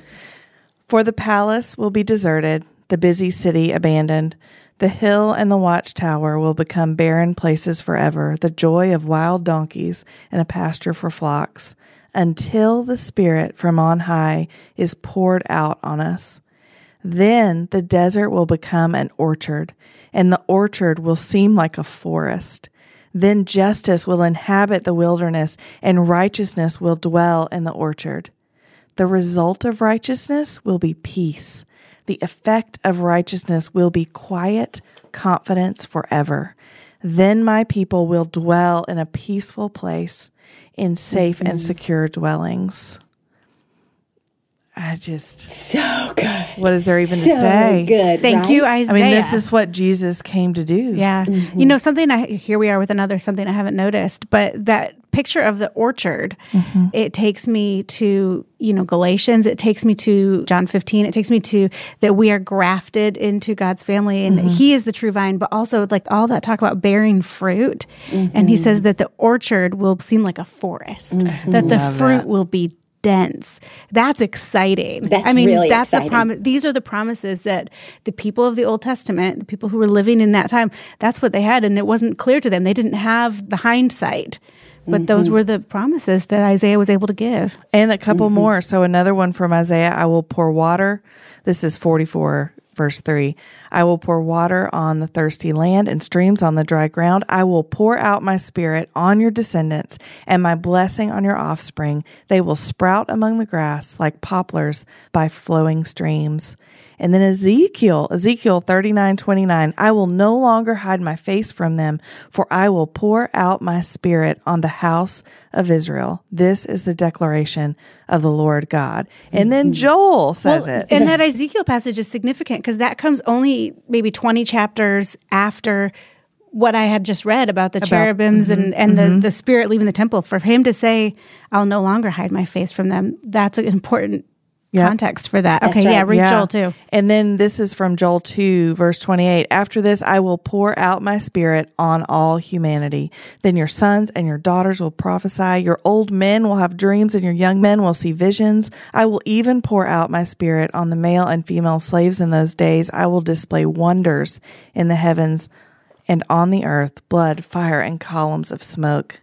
For the palace will be deserted, the busy city abandoned. The hill and the watchtower will become barren places forever, the joy of wild donkeys and a pasture for flocks, until the Spirit from on high is poured out on us. Then the desert will become an orchard, and the orchard will seem like a forest. Then justice will inhabit the wilderness, and righteousness will dwell in the orchard. The result of righteousness will be peace. The effect of righteousness will be quiet confidence forever. Then my people will dwell in a peaceful place, in safe mm-hmm. and secure dwellings. I just... So good. What is there even so to say? good, Thank right? you, Isaiah. I mean, this is what Jesus came to do. Yeah. Mm-hmm. You know, something I... Here we are with another something I haven't noticed, but that picture of the orchard, mm-hmm. it takes me to, you know, Galatians. It takes me to John fifteen. It takes me to that we are grafted into God's family, and mm-hmm. He is the true vine, but also like all that talk about bearing fruit. Mm-hmm. And He says that the orchard will seem like a forest, mm-hmm. that the Love fruit that. will be dense. That's exciting. That's I mean, really that's exciting. the promise. These are the promises that the people of the Old Testament, the people who were living in that time, that's what they had, and it wasn't clear to them. They didn't have the hindsight, but mm-hmm. those were the promises that Isaiah was able to give. And a couple mm-hmm. more. So another one from Isaiah, I will pour water. This is forty-four, verse three. I will pour water on the thirsty land and streams on the dry ground. I will pour out my spirit on your descendants and my blessing on your offspring. They will sprout among the grass like poplars by flowing streams. And then Ezekiel, Ezekiel thirty-nine twenty-nine, I will no longer hide my face from them, for I will pour out my spirit on the house of Israel. This is the declaration of the Lord God. And then Joel says well, it. And that Ezekiel passage is significant because that comes only maybe twenty chapters after what I had just read about the about, cherubims mm-hmm, and, and mm-hmm. the, the spirit leaving the temple. For him to say, I'll no longer hide my face from them, that's an important Yep. context for that. That's okay, right. yeah, read yeah. Joel too. And then this is from Joel two, verse twenty-eight. After this, I will pour out my spirit on all humanity. Then your sons and your daughters will prophesy. Your old men will have dreams and your young men will see visions. I will even pour out my spirit on the male and female slaves in those days. I will display wonders in the heavens and on the earth, blood, fire, and columns of smoke.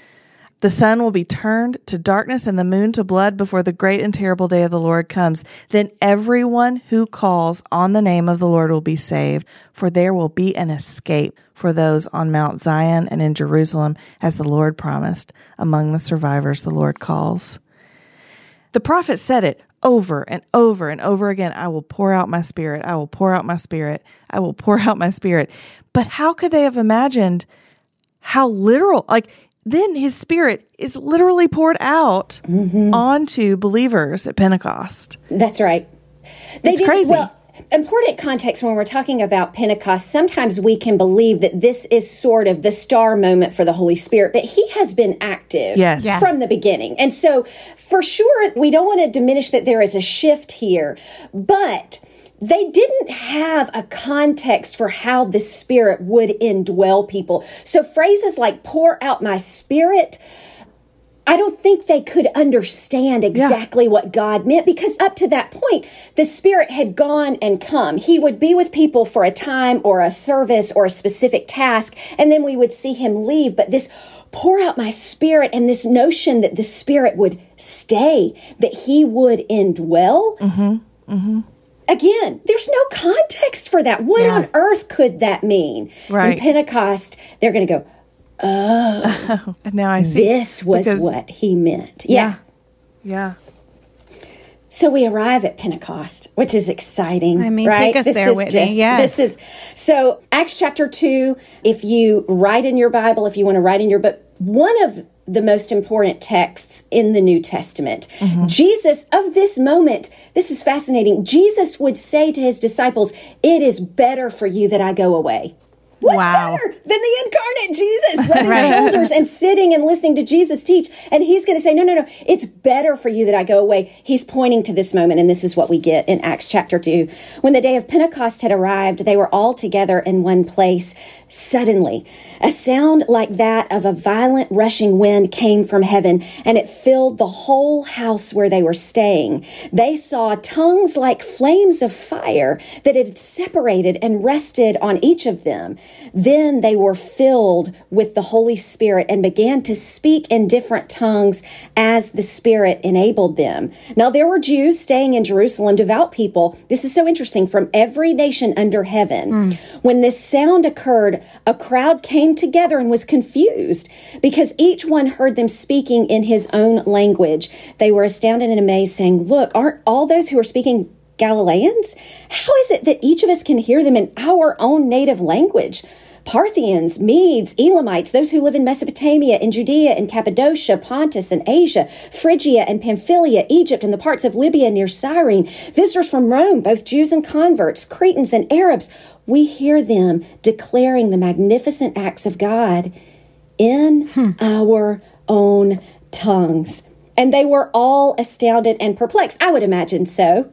The sun will be turned to darkness and the moon to blood before the great and terrible day of the Lord comes. Then everyone who calls on the name of the Lord will be saved, for there will be an escape for those on Mount Zion and in Jerusalem, as the Lord promised. Among the survivors, the Lord calls. The prophet said it. over and over and over again, I will pour out my spirit. I will pour out my spirit. I will pour out my spirit. But how could they have imagined how literal, like then his spirit is literally poured out mm-hmm. onto believers at Pentecost. That's right. They it's did, crazy. Well, important context when we're talking about Pentecost, sometimes we can believe that this is sort of the star moment for the Holy Spirit, but he has been active yes. Yes. from the beginning. And so for sure, we don't want to diminish that there is a shift here, but they didn't have a context for how the Spirit would indwell people. So phrases like pour out my spirit, I don't think they could understand exactly yeah. what God meant, because up to that point, the Spirit had gone and come. He would be with people for a time or a service or a specific task, and then we would see him leave. But this pour out my spirit and this notion that the Spirit would stay, that he would indwell. Mm-hmm. Mm-hmm. Again, there's no context for that. What yeah. on earth could that mean? Right. In Pentecost, they're going to go, oh, and now I see. This was because, what he meant. Yeah. Yeah. So we arrive at Pentecost, which is exciting. I mean, right? take us this there, is Whitney. Just, yes. This is, so Acts chapter two, if you write in your Bible, if you want to write in your book, one of the most important texts in the New Testament. Mm-hmm. Jesus, of this moment, this is fascinating. Jesus would say to his disciples, it is better for you that I go away. What's wow. better than the incarnate Jesus rubbing right. shoulders and sitting and listening to Jesus teach? And he's going to say, no, no, no, it's better for you that I go away. He's pointing to this moment, and this is what we get in Acts chapter two. When the day of Pentecost had arrived, they were all together in one place. Suddenly, a sound like that of a violent rushing wind came from heaven, and it filled the whole house where they were staying. They saw tongues like flames of fire that had separated and rested on each of them. Then they were filled with the Holy Spirit and began to speak in different tongues as the Spirit enabled them. Now, there were Jews staying in Jerusalem, devout people. This is so interesting, from every nation under heaven. Mm. When this sound occurred, a crowd came together and was confused because each one heard them speaking in his own language. They were astounded and amazed, saying, look, aren't all those who are speaking Galileans? How is it that each of us can hear them in our own native language? Parthians, Medes, Elamites, those who live in Mesopotamia, in Judea, and Cappadocia, Pontus, and Asia, Phrygia and Pamphylia, Egypt, and the parts of Libya near Cyrene, visitors from Rome, both Jews and converts, Cretans and Arabs, we hear them declaring the magnificent acts of God in hmm. our own tongues. And they were all astounded and perplexed. I would imagine so.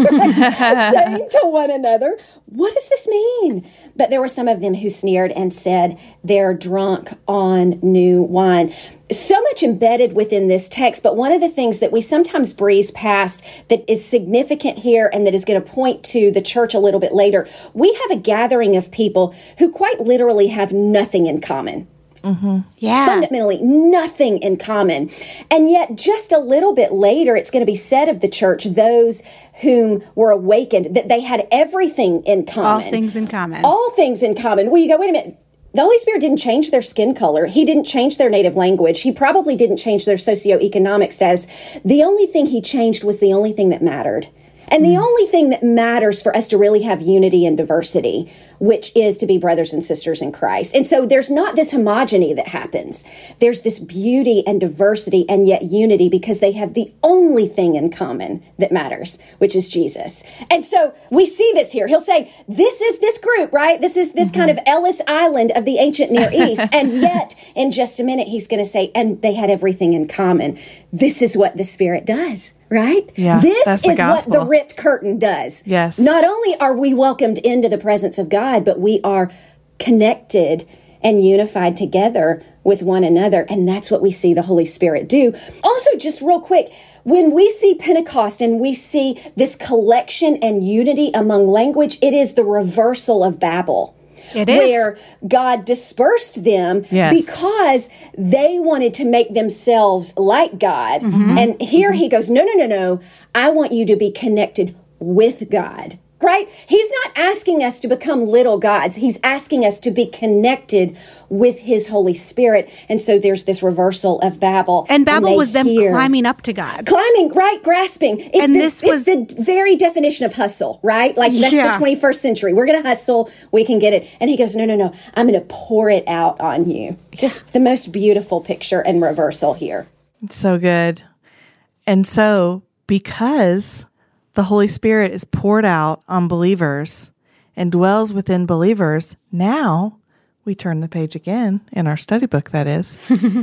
Right? Saying to one another, what does this mean? But there were some of them who sneered and said, they're drunk on new wine. So much embedded within this text, but one of the things that we sometimes breeze past that is significant here and that is going to point to the church a little bit later, we have a gathering of people who quite literally have nothing in common. Mm-hmm. Yeah. Fundamentally nothing in common. And yet just a little bit later, it's going to be said of the church, those whom were awakened, that they had everything in common. All things in common. All things in common. Well, you go, wait a minute. The Holy Spirit didn't change their skin color. He didn't change their native language. He probably didn't change their socioeconomic status. The only thing he changed was the only thing that mattered. And the only thing that matters for us to really have unity and diversity, which is to be brothers and sisters in Christ. And so there's not this homogeny that happens. There's this beauty and diversity and yet unity because they have the only thing in common that matters, which is Jesus. And so we see this here. He'll say, this is this group, right? This is this mm-hmm. kind of Ellis Island of the ancient Near East. And yet in just a minute, he's going to say, and they had everything in common. This is what the Spirit does. Right? Yeah, this that's the is gospel. What the ripped curtain does. Yes. Not only are we welcomed into the presence of God, but we are connected and unified together with one another. And that's what we see the Holy Spirit do. Also, just real quick, when we see Pentecost and we see this collection and unity among language, it is the reversal of Babel. It is. Where God dispersed them yes. because they wanted to make themselves like God. Mm-hmm. And here mm-hmm. he goes, no, no, no, no. I want you to be connected with God. Right? He's not asking us to become little gods. He's asking us to be connected with his Holy Spirit. And so there's this reversal of Babel. And Babel and was them hear, climbing up to God. Climbing, right? Grasping. It's and the, this was it's the very definition of hustle, right? Like that's yeah. the twenty-first century. We're going to hustle. We can get it. And he goes, no, no, no. I'm going to pour it out on you. Just the most beautiful picture and reversal here. It's so good. And so because the Holy Spirit is poured out on believers and dwells within believers, now we turn the page again in our study book, that is,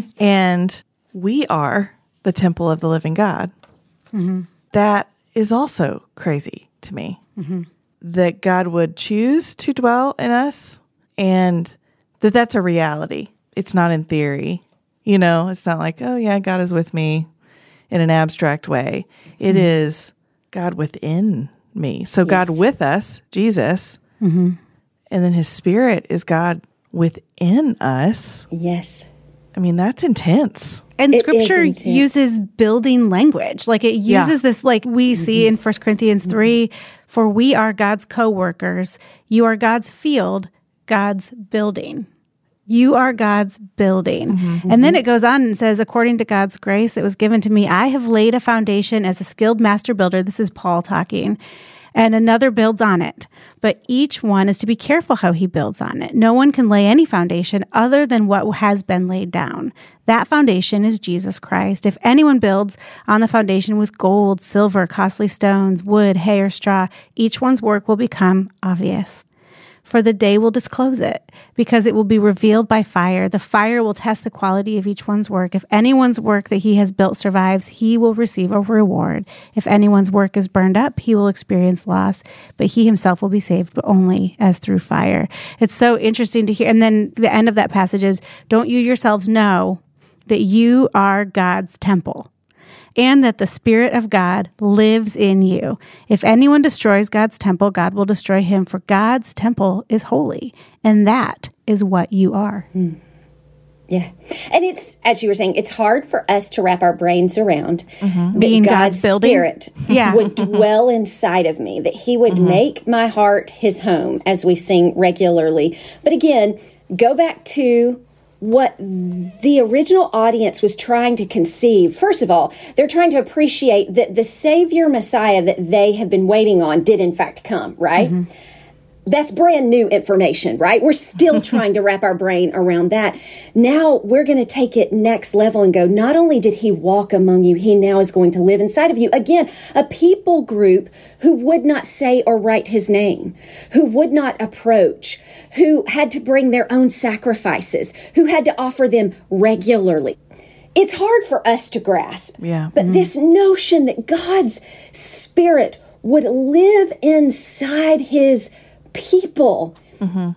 and we are the temple of the living God. Mm-hmm. That is also crazy to me, mm-hmm. that God would choose to dwell in us and that that's a reality. It's not in theory. You know, it's not like, oh, yeah, God is with me in an abstract way. It mm-hmm. is God within me. So yes. God with us, Jesus, mm-hmm. and then his Spirit is God within us. Yes. I mean, that's intense. And it Scripture uses building language. Like it uses yeah. this, like we mm-hmm. see in First Corinthians mm-hmm. three, for we are God's co-workers. You are God's field, God's building. You are God's building. Mm-hmm. And then it goes on and says, according to God's grace that was given to me, I have laid a foundation as a skilled master builder. This is Paul talking. And another builds on it. But each one is to be careful how he builds on it. No one can lay any foundation other than what has been laid down. That foundation is Jesus Christ. If anyone builds on the foundation with gold, silver, costly stones, wood, hay, or straw, each one's work will become obvious. For the day will disclose it, because it will be revealed by fire. The fire will test the quality of each one's work. If anyone's work that he has built survives, he will receive a reward. If anyone's work is burned up, he will experience loss, but he himself will be saved, but only as through fire. It's so interesting to hear. And then the end of that passage is, don't you yourselves know that you are God's temple, and that the Spirit of God lives in you. If anyone destroys God's temple, God will destroy him, for God's temple is holy, and that is what you are. Mm. Yeah. And it's, as you were saying, it's hard for us to wrap our brains around mm-hmm. that Being God's, God's building. Spirit yeah. would dwell inside of me, that he would mm-hmm. make my heart his home, as we sing regularly. But again, go back to what the original audience was trying to conceive. First of all, they're trying to appreciate that the Savior Messiah that they have been waiting on did in fact come, right? Mm-hmm. That's brand new information, right? We're still trying to wrap our brain around that. Now we're going to take it next level and go, not only did he walk among you, he now is going to live inside of you. Again, a people group who would not say or write his name, who would not approach, who had to bring their own sacrifices, who had to offer them regularly. It's hard for us to grasp. Yeah. But mm-hmm. this notion that God's Spirit would live inside his people mm-hmm.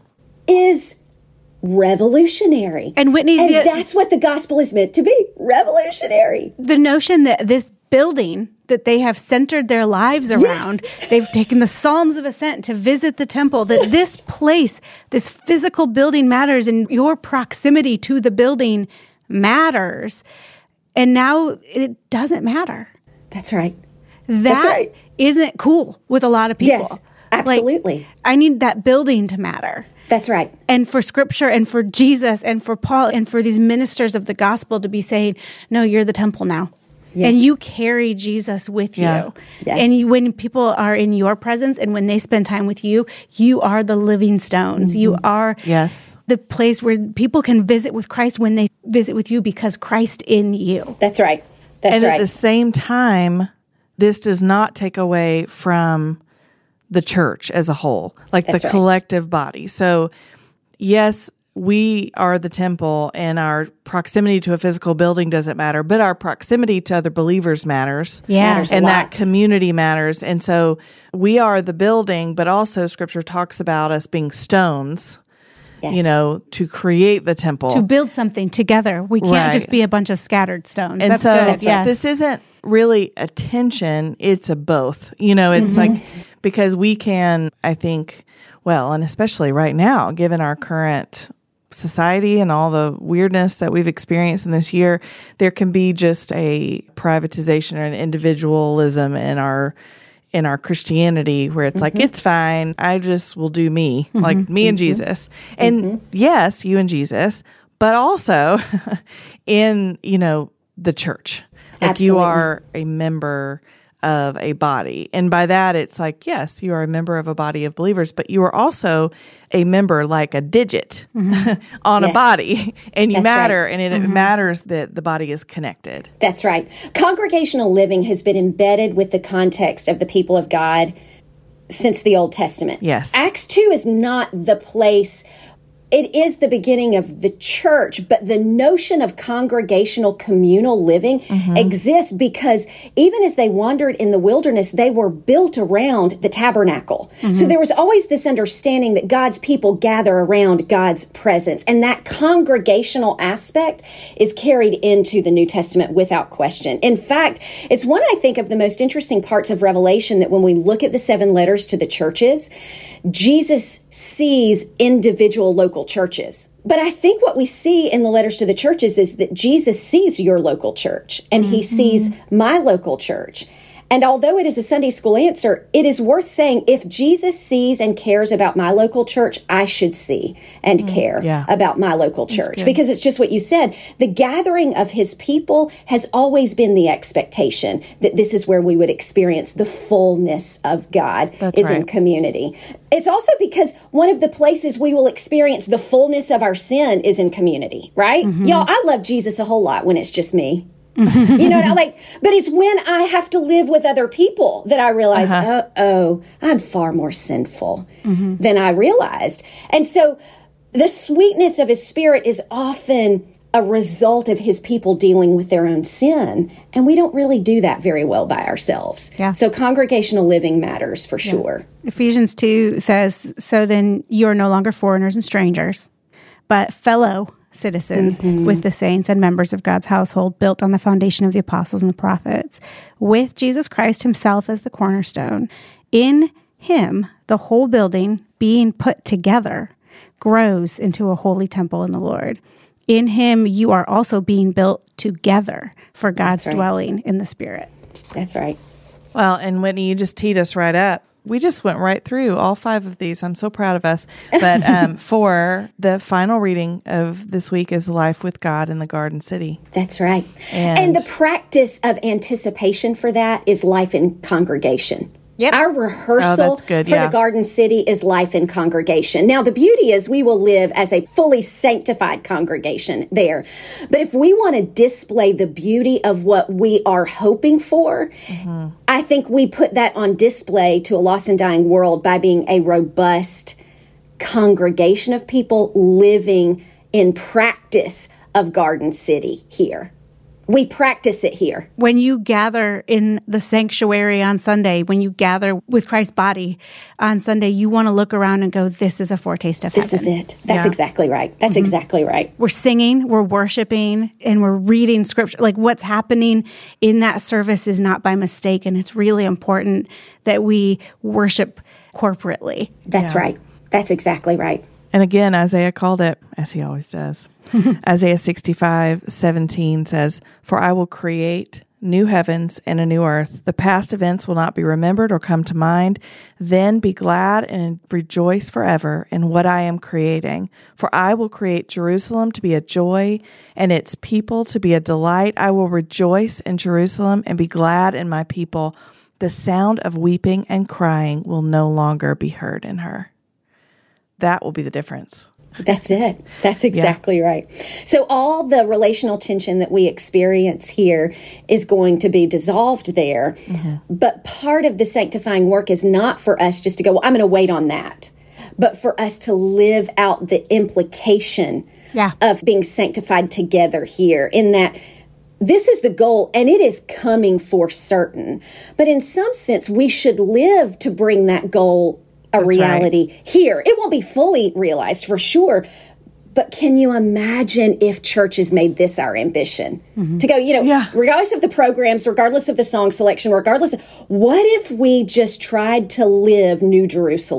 is revolutionary. And Whitney, and the, that's what the gospel is meant to be, revolutionary. The notion that this building that they have centered their lives around, yes. they've taken the Psalms of Ascent to visit the temple, that yes. this place, this physical building matters, and your proximity to the building matters. And now it doesn't matter. That's right. That that's right. isn't cool with a lot of people. Yes. Absolutely. Like, I need that building to matter. That's right. And for Scripture and for Jesus and for Paul and for these ministers of the gospel to be saying, no, you're the temple now. Yes. And you carry Jesus with yeah. you. Yeah. And you, when people are in your presence and when they spend time with you, you are the living stones. Mm-hmm. You are yes. the place where people can visit with Christ when they visit with you, because Christ in you. That's right. That's and right. at the same time, this does not take away from the church as a whole, like That's the right. collective body. So yes, we are the temple, and our proximity to a physical building doesn't matter, but our proximity to other believers matters. Yeah. Matters a and lot. that community matters. And so we are the building, but also Scripture talks about us being stones, yes. you know, to create the temple. To build something together. We can't Right. just be a bunch of scattered stones. And That's so good. Yes. this isn't really a tension, it's a both. You know, it's mm-hmm. like, because we can, I think, well, and especially right now, given our current society and all the weirdness that we've experienced in this year, there can be just a privatization or an individualism in our in our Christianity where it's mm-hmm. like, it's fine. I just will do me, mm-hmm. like me and mm-hmm. Jesus. And mm-hmm. yes, you and Jesus, but also in, you know, the church. Like Absolutely. You are a member of a body. And by that, it's like, yes, you are a member of a body of believers, but you are also a member like a digit mm-hmm. on yes. a body, and you That's matter, right. and it, mm-hmm. it matters that the body is connected. That's right. Congregational living has been embedded with the context of the people of God since the Old Testament. Yes. Acts two is not the place. It is the beginning of the church, but the notion of congregational communal living mm-hmm. exists because even as they wandered in the wilderness, they were built around the tabernacle. Mm-hmm. So there was always this understanding that God's people gather around God's presence. And that congregational aspect is carried into the New Testament without question. In fact, it's one, I think, of the most interesting parts of Revelation that when we look at the seven letters to the churches, Jesus sees individual local churches. But I think what we see in the letters to the churches is that Jesus sees your local church and mm-hmm. he sees my local church. And although it is a Sunday school answer, it is worth saying if Jesus sees and cares about my local church, I should see and mm, care yeah. about my local church. Because it's just what you said. The gathering of his people has always been the expectation that this is where we would experience the fullness of God That's is right. in community. It's also because one of the places we will experience the fullness of our sin is in community, right? Mm-hmm. Y'all, I love Jesus a whole lot when it's just me. You know, like, but it's when I have to live with other people that I realize, uh-huh. oh, oh, I'm far more sinful mm-hmm. than I realized. And so the sweetness of his spirit is often a result of his people dealing with their own sin. And we don't really do that very well by ourselves. Yeah. So congregational living matters for yeah. sure. Ephesians two says, so then you are no longer foreigners and strangers, but fellow citizens mm-hmm. with the saints and members of God's household, built on the foundation of the apostles and the prophets, with Jesus Christ himself as the cornerstone. In him, the whole building being put together grows into a holy temple in the Lord. In him, you are also being built together for God's right. dwelling in the Spirit. That's right. Well, and Whitney, you just teed us right up. We just went right through all five of these. I'm so proud of us. But um, for the final reading of this week is Life with God in the Garden City. That's right. And, and the practice of anticipation for that is life in congregation. Yep. Our rehearsal oh, that's good. for yeah. the Garden City is life in congregation. Now, the beauty is we will live as a fully sanctified congregation there. But if we want to display the beauty of what we are hoping for, mm-hmm. I think we put that on display to a lost and dying world by being a robust congregation of people living in practice of Garden City here. We practice it here. When you gather in the sanctuary on Sunday, when you gather with Christ's body on Sunday, you want to look around and go, this is a foretaste of this heaven. This is it. That's yeah. exactly right. That's mm-hmm. exactly right. We're singing, we're worshiping, and we're reading scripture. Like what's happening in that service is not by mistake, and it's really important that we worship corporately. That's yeah. right. That's exactly right. And again, Isaiah called it, as he always does. Isaiah sixty-five seventeen says, "For I will create new heavens and a new earth. The past events will not be remembered or come to mind. Then be glad and rejoice forever in what I am creating. For I will create Jerusalem to be a joy and its people to be a delight. I will rejoice in Jerusalem and be glad in my people. The sound of weeping and crying will no longer be heard in her." That will be the difference. That's it. That's exactly yeah. right. So all the relational tension that we experience here is going to be dissolved there. Mm-hmm. But part of the sanctifying work is not for us just to go, well, I'm going to wait on that, but for us to live out the implication yeah. of being sanctified together here, in that this is the goal and it is coming for certain. But in some sense, we should live to bring that goal a That's reality right. here. It won't be fully realized for sure, but can you imagine if churches made this our ambition? Mm-hmm. To go, you know, yeah. regardless of the programs, regardless of the song selection, regardless of, what if we just tried to live New Jerusalem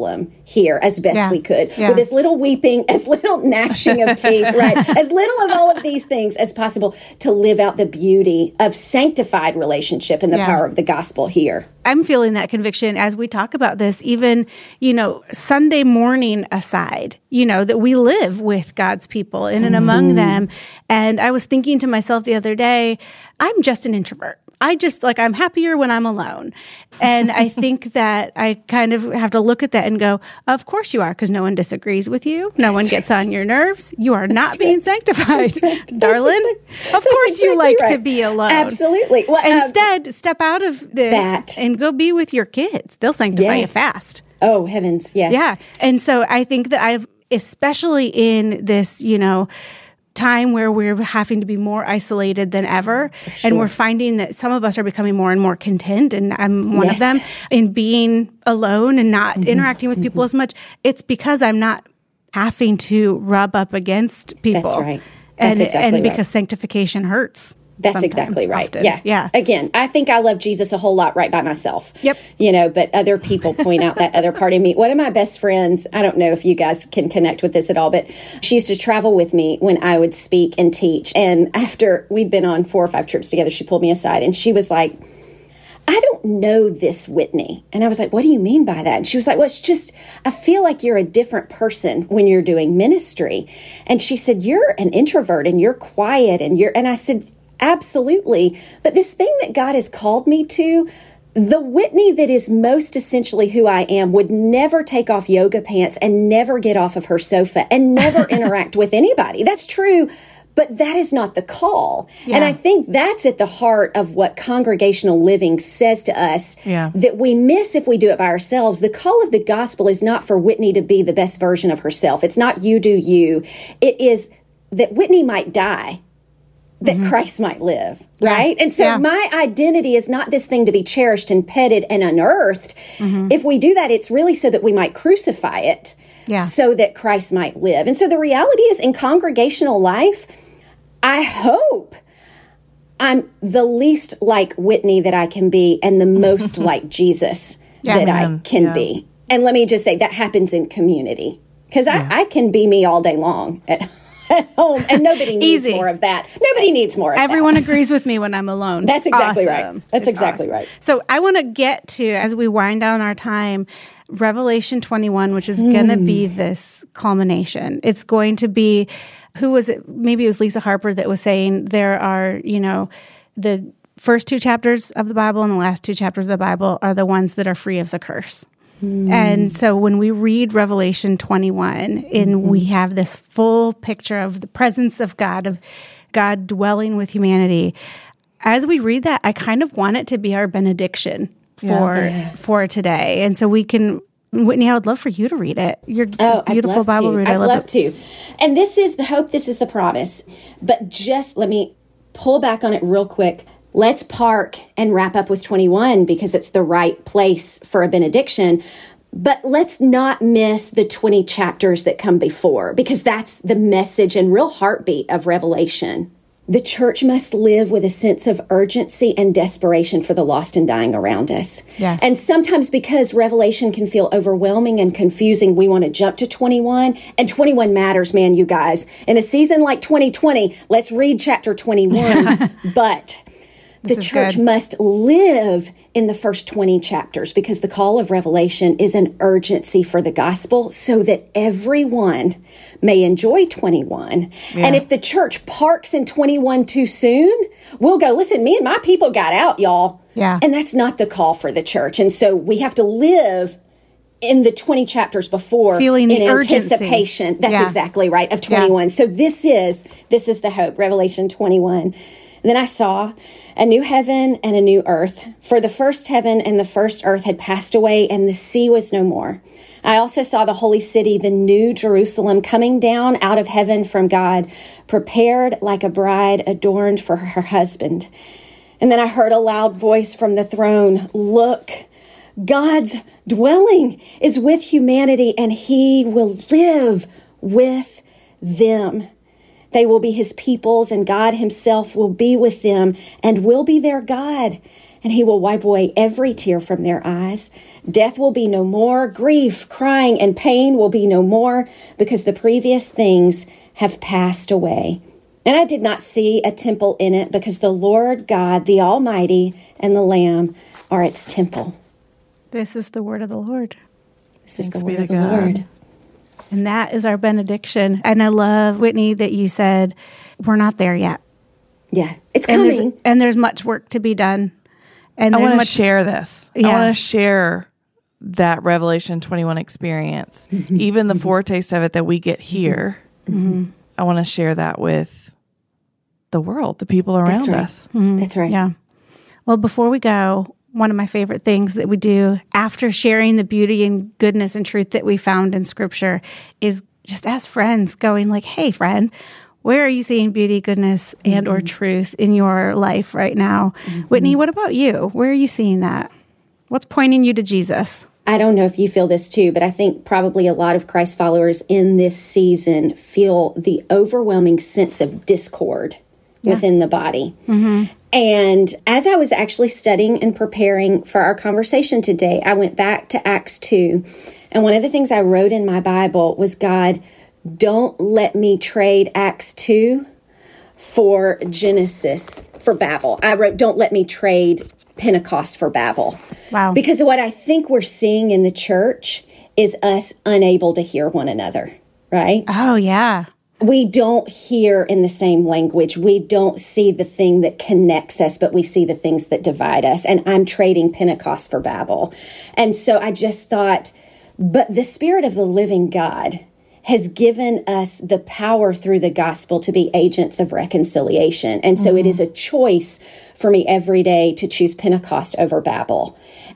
here as best Yeah. we could, Yeah. with as little weeping, as little gnashing of teeth, right? As little of all of these things as possible, to live out the beauty of sanctified relationship and the Yeah. power of the gospel here. I'm feeling that conviction as we talk about this, even, you know, Sunday morning aside, you know, that we live with God's people in and among them. And I was thinking to myself the other day, I'm just an introvert. I just like, I'm happier when I'm alone. And I think that I kind of have to look at that and go, of course you are, because no one disagrees with you. No one gets on your nerves. You are not being sanctified, darling. Of course you exactly like to right. be alone. Absolutely. Well, um, Instead, step out of this that. and go be with your kids. They'll sanctify you Yes. fast. Oh, heavens, yes. Yeah. And so I think that I've, especially in this, you know, time where we're having to be more isolated than ever. Sure. And we're finding that some of us are becoming more and more content. And I'm one Yes. of them in being alone and not mm-hmm. interacting with people mm-hmm. as much. It's because I'm not having to rub up against people. That's right. That's and, exactly and right. because sanctification hurts. That's exactly right. Often. Yeah. Yeah. Again, I think I love Jesus a whole lot right by myself. Yep. You know, but other people point out that other part of me. One of my best friends, I don't know if you guys can connect with this at all, but she used to travel with me when I would speak and teach. And after we'd been on four or five trips together, she pulled me aside and she was like, I don't know this Whitney. And I was like, what do you mean by that? And she was like, well, it's just, I feel like you're a different person when you're doing ministry. And she said, you're an introvert and you're quiet and you're, and I said, absolutely. But this thing that God has called me to, the Whitney that is most essentially who I am would never take off yoga pants and never get off of her sofa and never interact with anybody. That's true. But that is not the call. Yeah. And I think that's at the heart of what congregational living says to us yeah. that we miss if we do it by ourselves. The call of the gospel is not for Whitney to be the best version of herself. It's not you do you. It is that Whitney might die, that mm-hmm. Christ might live, right? Yeah. And so yeah. my identity is not this thing to be cherished and petted and unearthed. Mm-hmm. If we do that, it's really so that we might crucify it, yeah. so that Christ might live. And so the reality is, in congregational life, I hope I'm the least like Whitney that I can be and the most like Jesus yeah, that man. I can yeah. be. And let me just say, that happens in community. Because yeah. I, I can be me all day long at at home, and nobody needs Easy. more of that. Nobody needs more of Everyone that. agrees with me when I'm alone. That's exactly awesome. right. That's It's exactly awesome. right. So I want to get to, as we wind down our time, Revelation twenty-one, which is mm. going to be this culmination. It's going to be, who was it? Maybe it was Lisa Harper that was saying there are, you know, the first two chapters of the Bible and the last two chapters of the Bible are the ones that are free of the curse. And so when we read Revelation twenty-one, and mm-hmm. we have this full picture of the presence of God, of God dwelling with humanity, as we read that, I kind of want it to be our benediction for yeah. for today. And so we can, Whitney, I would love for you to read it. Your oh, beautiful Bible to. reader. I'd I love, love it. to. And this is the hope, this is the promise. But just let me pull back on it real quick. Let's park and wrap up with twenty-one because it's the right place for a benediction. But let's not miss the twenty chapters that come before, because that's the message and real heartbeat of Revelation. The church must live with a sense of urgency and desperation for the lost and dying around us. Yes. And sometimes because Revelation can feel overwhelming and confusing, we want to jump to twenty-one. And twenty-one matters, man, you guys. In a season like twenty twenty, let's read chapter twenty-one. But the church good. must live in the first twenty chapters, because the call of Revelation is an urgency for the gospel so that everyone may enjoy twenty-one. Yeah. And if the church parks in twenty-one too soon, we'll go, listen, me and my people got out, y'all. Yeah. And that's not the call for the church. And so we have to live in the twenty chapters before, feeling the in urgency. anticipation. That's yeah. exactly right, of twenty-one. Yeah. So this is, this is the hope, Revelation twenty-one. And then I saw a new heaven and a new earth, for the first heaven and the first earth had passed away, and the sea was no more. I also saw the holy city, the new Jerusalem, coming down out of heaven from God, prepared like a bride adorned for her husband. And then I heard a loud voice from the throne, look, God's dwelling is with humanity, and he will live with them. They will be his peoples, and God himself will be with them and will be their God. and he will wipe away every tear from their eyes. Death will be no more. Grief, crying, and pain will be no more, because the previous things have passed away. And I did not see a temple in it, because the Lord God, the Almighty, and the Lamb are its temple. This is the word of the Lord. This is Thanks the be word to of the God. Lord. And that is our benediction. And I love, Whitney, that you said we're not there yet. Yeah, it's And coming. there's, and there's much work to be done. And I there's want to much share this. I Yeah. want to share that Revelation twenty-one experience, even the foretaste of it that we get here. Mm-hmm. I want to share that with the world, the people around That's right. us. That's right. Yeah. Well, before we go, one of my favorite things that we do after sharing the beauty and goodness and truth that we found in Scripture is just ask friends, going like, hey, friend, where are you seeing beauty, goodness, and or truth in your life right now? Mm-hmm. Whitney, what about you? Where are you seeing that? What's pointing you to Jesus? I don't know if you feel this too, but I think probably a lot of Christ followers in this season feel the overwhelming sense of discord yeah. within the body. Mm-hmm. And as I was actually studying and preparing for our conversation today, I went back to Acts two. And one of the things I wrote in my Bible was, God, don't let me trade Acts two for Genesis, for Babel. I wrote, don't let me trade Pentecost for Babel. Wow. Because what I think we're seeing in the church is us unable to hear one another, right? Oh, yeah. We don't hear in the same language. We don't see the thing that connects us, but we see the things that divide us. And I'm trading Pentecost for Babel. And so I just thought, but the Spirit of the living God has given us the power through the gospel to be agents of reconciliation. And so mm-hmm. it is a choice for me every day to choose Pentecost over Babel.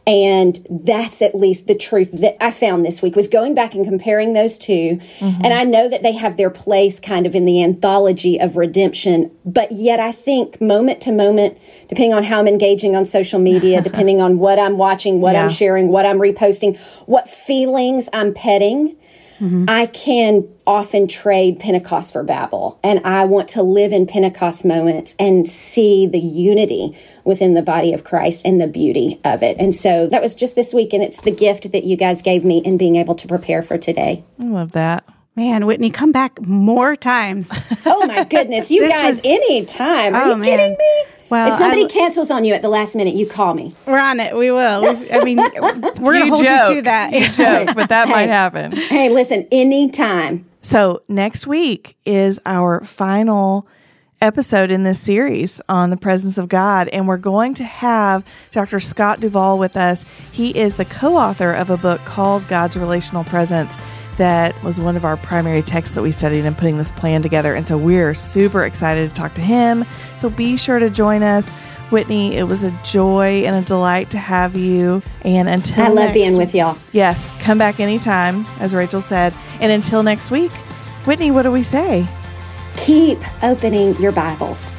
And that's at least the truth that I found this week, was going back and comparing those two. Mm-hmm. And I know that they have their place kind of in the anthology of redemption. But yet I think moment to moment, depending on how I'm engaging on social media, depending on what I'm watching, what yeah. I'm sharing, what I'm reposting, what feelings I'm petting, mm-hmm. I can often trade Pentecost for Babel. And I want to live in Pentecost moments and see the unity within the body of Christ and the beauty of it. And so that was just this week, and it's the gift that you guys gave me in being able to prepare for today. I love that. Man, Whitney, come back more times. Oh, my goodness. You guys, was, anytime. Are oh, you man. kidding me? Well, if somebody I, cancels on you at the last minute, you call me. We're on it. We will. We, I mean, we're going to hold joke. you to that. You joke, but that hey, might happen. Hey, listen, anytime. So next week is our final episode in this series on the presence of God, and we're going to have Doctor Scott Duvall with us. He is the co-author of a book called God's Relational Presence that was one of our primary texts that we studied in putting this plan together. And so we're super excited to talk to him. So be sure to join us. Whitney, it was a joy and a delight to have you. And until I love next, being with y'all. Yes, come back anytime, as Rachel said. And until next week, Whitney, what do we say? Keep opening your Bibles.